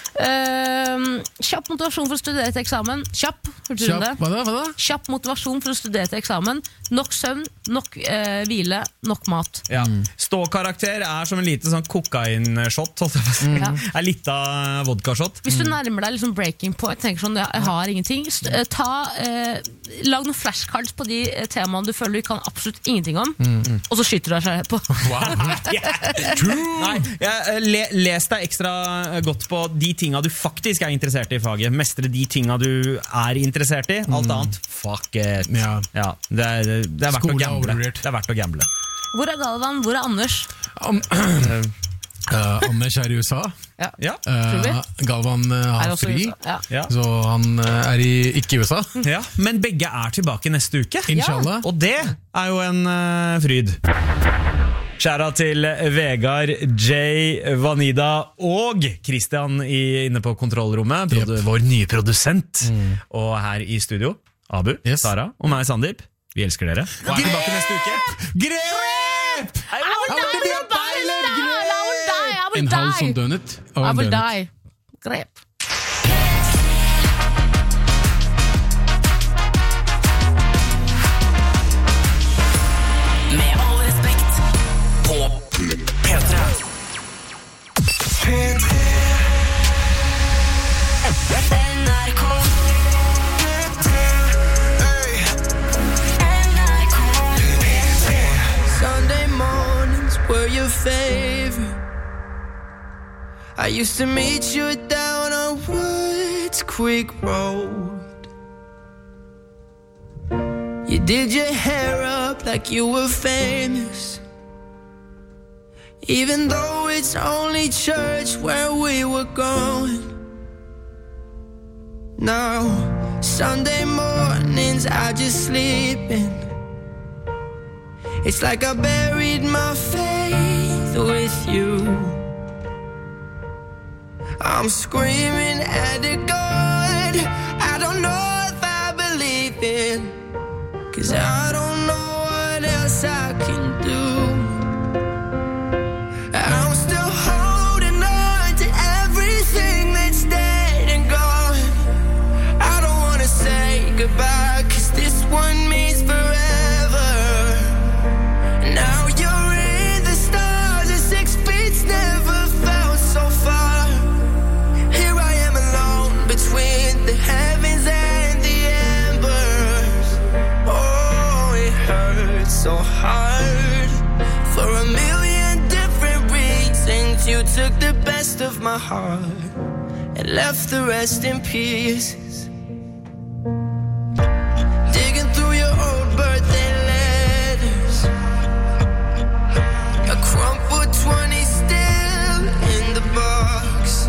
Ehm, kjapp motivasjon for å studere til eksamen. Kjapp, hørte du Kjapp, det? hva da? Hva da? Kjapp motivasjon for å studere til eksamen. Nok søvn, nok eh, hvile, nok mat. Ja. Ståkarakter er som en lite sånn kokainshot, holdt jeg på å si. Ja. Er litt av vodkashot. Hvis du nærmer deg liksom breaking point, tenker sånn, ja, jeg har ingenting, st eh, ta, eh, lag noen flashcards på de eh, temaene du føler du kan absolutt ingenting om, og så skyter du deg selv på. Nei, jeg, eh, le, les deg ekstra godt på de tinga du faktisk er interessert i i faget. Mestre de tinga du er interessert i. Alt annet, fuck it. Ja. Ja, det, er, det, er verdt å Skole er gamble. overvurdert. det er verdt å gamble. Hvor er Galvan? Hvor er Anders? Am- Eh, Anders er i U S A. Ja. Ja. Tror vi. Eh, Galvan eh, Er har også fri, i U S A. Ja. Ja. så han eh, er i, ikke i U S A. Ja. Men begge er tilbake neste uke. Inshallah. Og det er jo en uh, fryd. Kjære til Vegard, Jay, Vanida og Christian i, inne på kontrollrommet. Produ vår nye produsent. Og her i studio, Abu, Yes. Sara og meg, Sandeep. Vi elsker dere. Og er tilbake neste uke. Grep! I will die, I will die, I will die. sånn donut. Og I en will donut. die. Grep. Med all respekt på P tre. N R K. Sunday mornings were your favorite. I used to meet you down on Woods Creek Road. You did your hair up like you were famous, even though it's only church where we were going. Now, Sunday mornings I just sleep in. It's like I buried my faith with you. I'm screaming at the God I don't know if I believe in, 'cause I don't know what else I can do. I'm still holding on to everything that's dead and gone. I don't wanna say goodbye, 'cause this one means forever. Now you're in the stars and six feet's never felt so far. Here I am alone between the heavens and the embers. Oh, it hurts so hard. For a million different reasons, you took the best of my heart and left the rest in pieces. Digging through your old birthday letters, a crumpled twenty still in the box.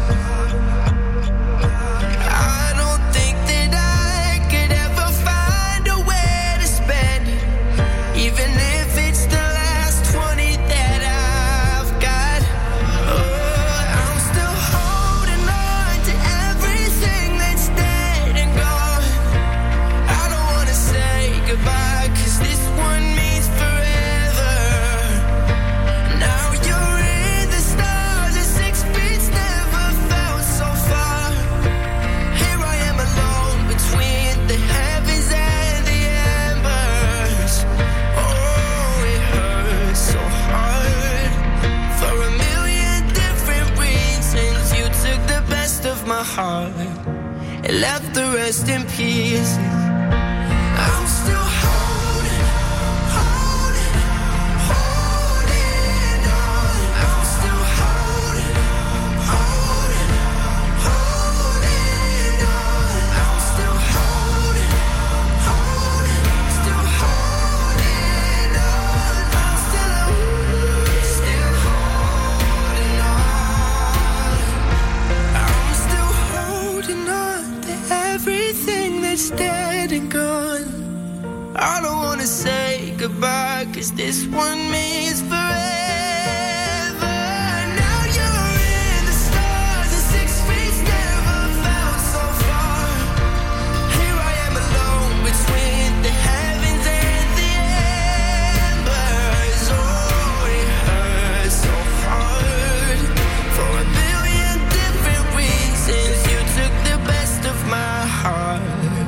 I don't think that I could ever find a way to spend it, even if it's the last twenty that I've got. Oh, I'm still holding on to everything that's dead and gone. I don't wanna say goodbye, 'cause this one means forever. Now you're in the stars and six feet's never felt so far. Here I am alone between the heavens and the embers. Oh, it hurts so hard. For a million different reasons, you took the best of my heart and left the rest in pieces. I'm still holding, holding, holding on. I'm still holding, holding, holding on. I'm still holding, holding, still holding on. I'm still, still holding on. I'm still holding on to everything that's dead and gone. I don't wanna say goodbye, 'cause this one means forever. Now you're in the stars and six feet never felt so far. Here I am alone between the heavens and the embers. Oh, it hurts so hard. For a million different reasons, you took the best of my heart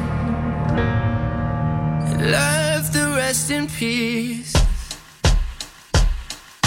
and left the rest in peace.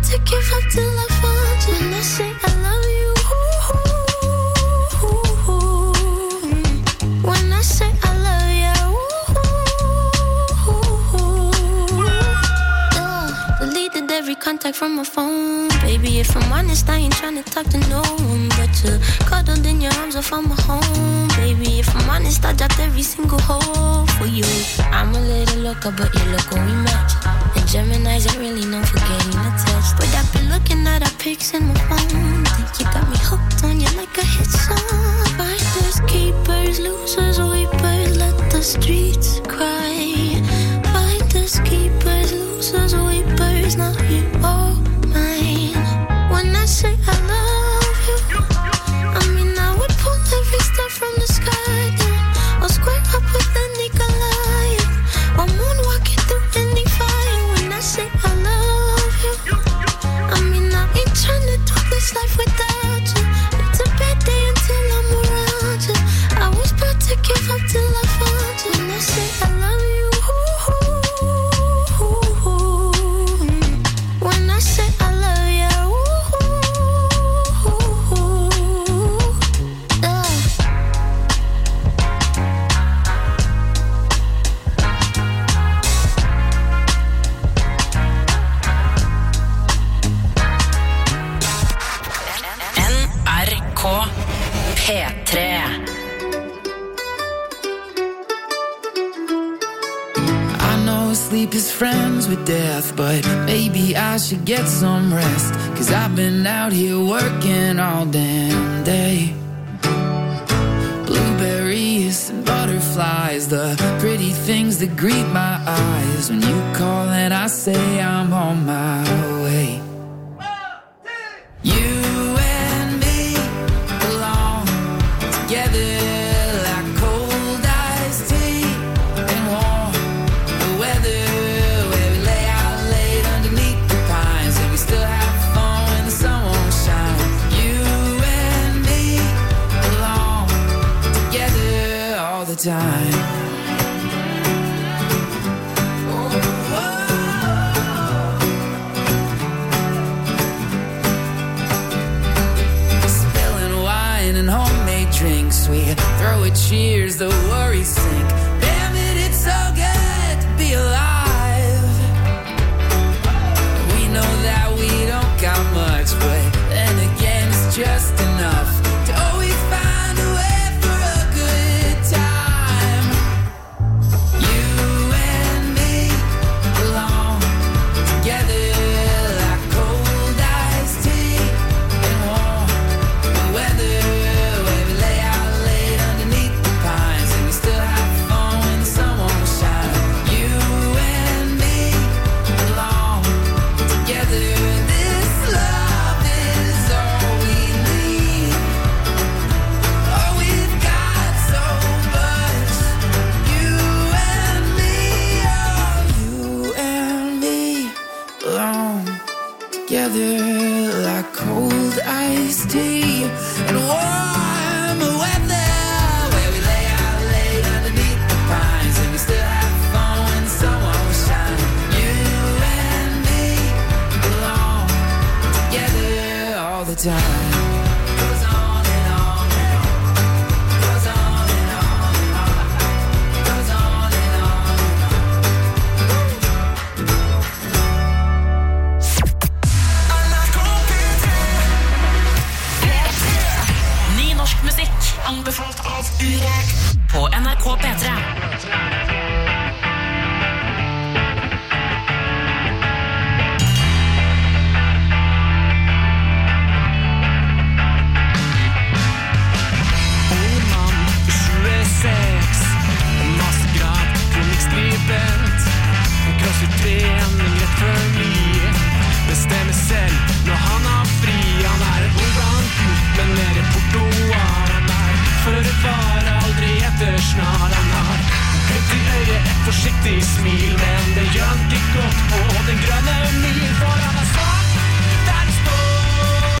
to give up till I found you. When I say I love you, when I say I love you, uh, deleted every contact from my phone. Baby, if I'm honest, I ain't tryna talk to no one but you. Cuddled in your arms, I found my home. Baby, if I'm honest, I dropped every single hole for you. I'm a little loca, but you look when we match. And Gemini's ain't really known for getting attached. But I've been looking at our pics in my phone. Think you got me hooked on you like a hit song. Fighters, keepers, losers, weepers, let the streets cry. Fighters, keepers, losers, weepers, now you all mine. When I say I love you, I mean I would pull every star from the sky down, or square up with any Goliath, or moonwalking through any fire. When I say I love you, I mean I ain't tryna do this life without you. It's a bad day until I'm around you. I was about to give up till I found you. When I say I love you, when I say I love you, N R K P tre. I know sleep is friends with death, but maybe I should get some rest. Cause I've been out here working all damn day. Blueberries and butterflies, the pretty things that greet my eyes. When you call and I say I'm on my way. You and me belong together like cold iced tea and warm the weather, where we lay out late underneath the pines and we still have fun when the sun won't shine. You and me belong together all the time. Drinks, we throw a cheers, the worries sink. Damn it, it's so good to be alive. We know that we don't got much, but then again it's just enough to always find a way for a good time. You and me belong together like cold iced tea and warm the weather. Together like cold iced tea and warm weather, where we lay out late underneath the pines and we still have fun when the sun won't shine. You and me belong together all the time. Goes on and on and on. Goes on and on and on. Goes on and on and on. Ny norsk musikk anbefalt av Urek på N R K P tre. Bestemmer selv når han har fri. Han er en ung gutt, men mer i Porto er han der. For det var aldri etter snar. Han har høyt i øyet et forsiktig smil, men det gjør han ikke godt på den grønne mil. For han er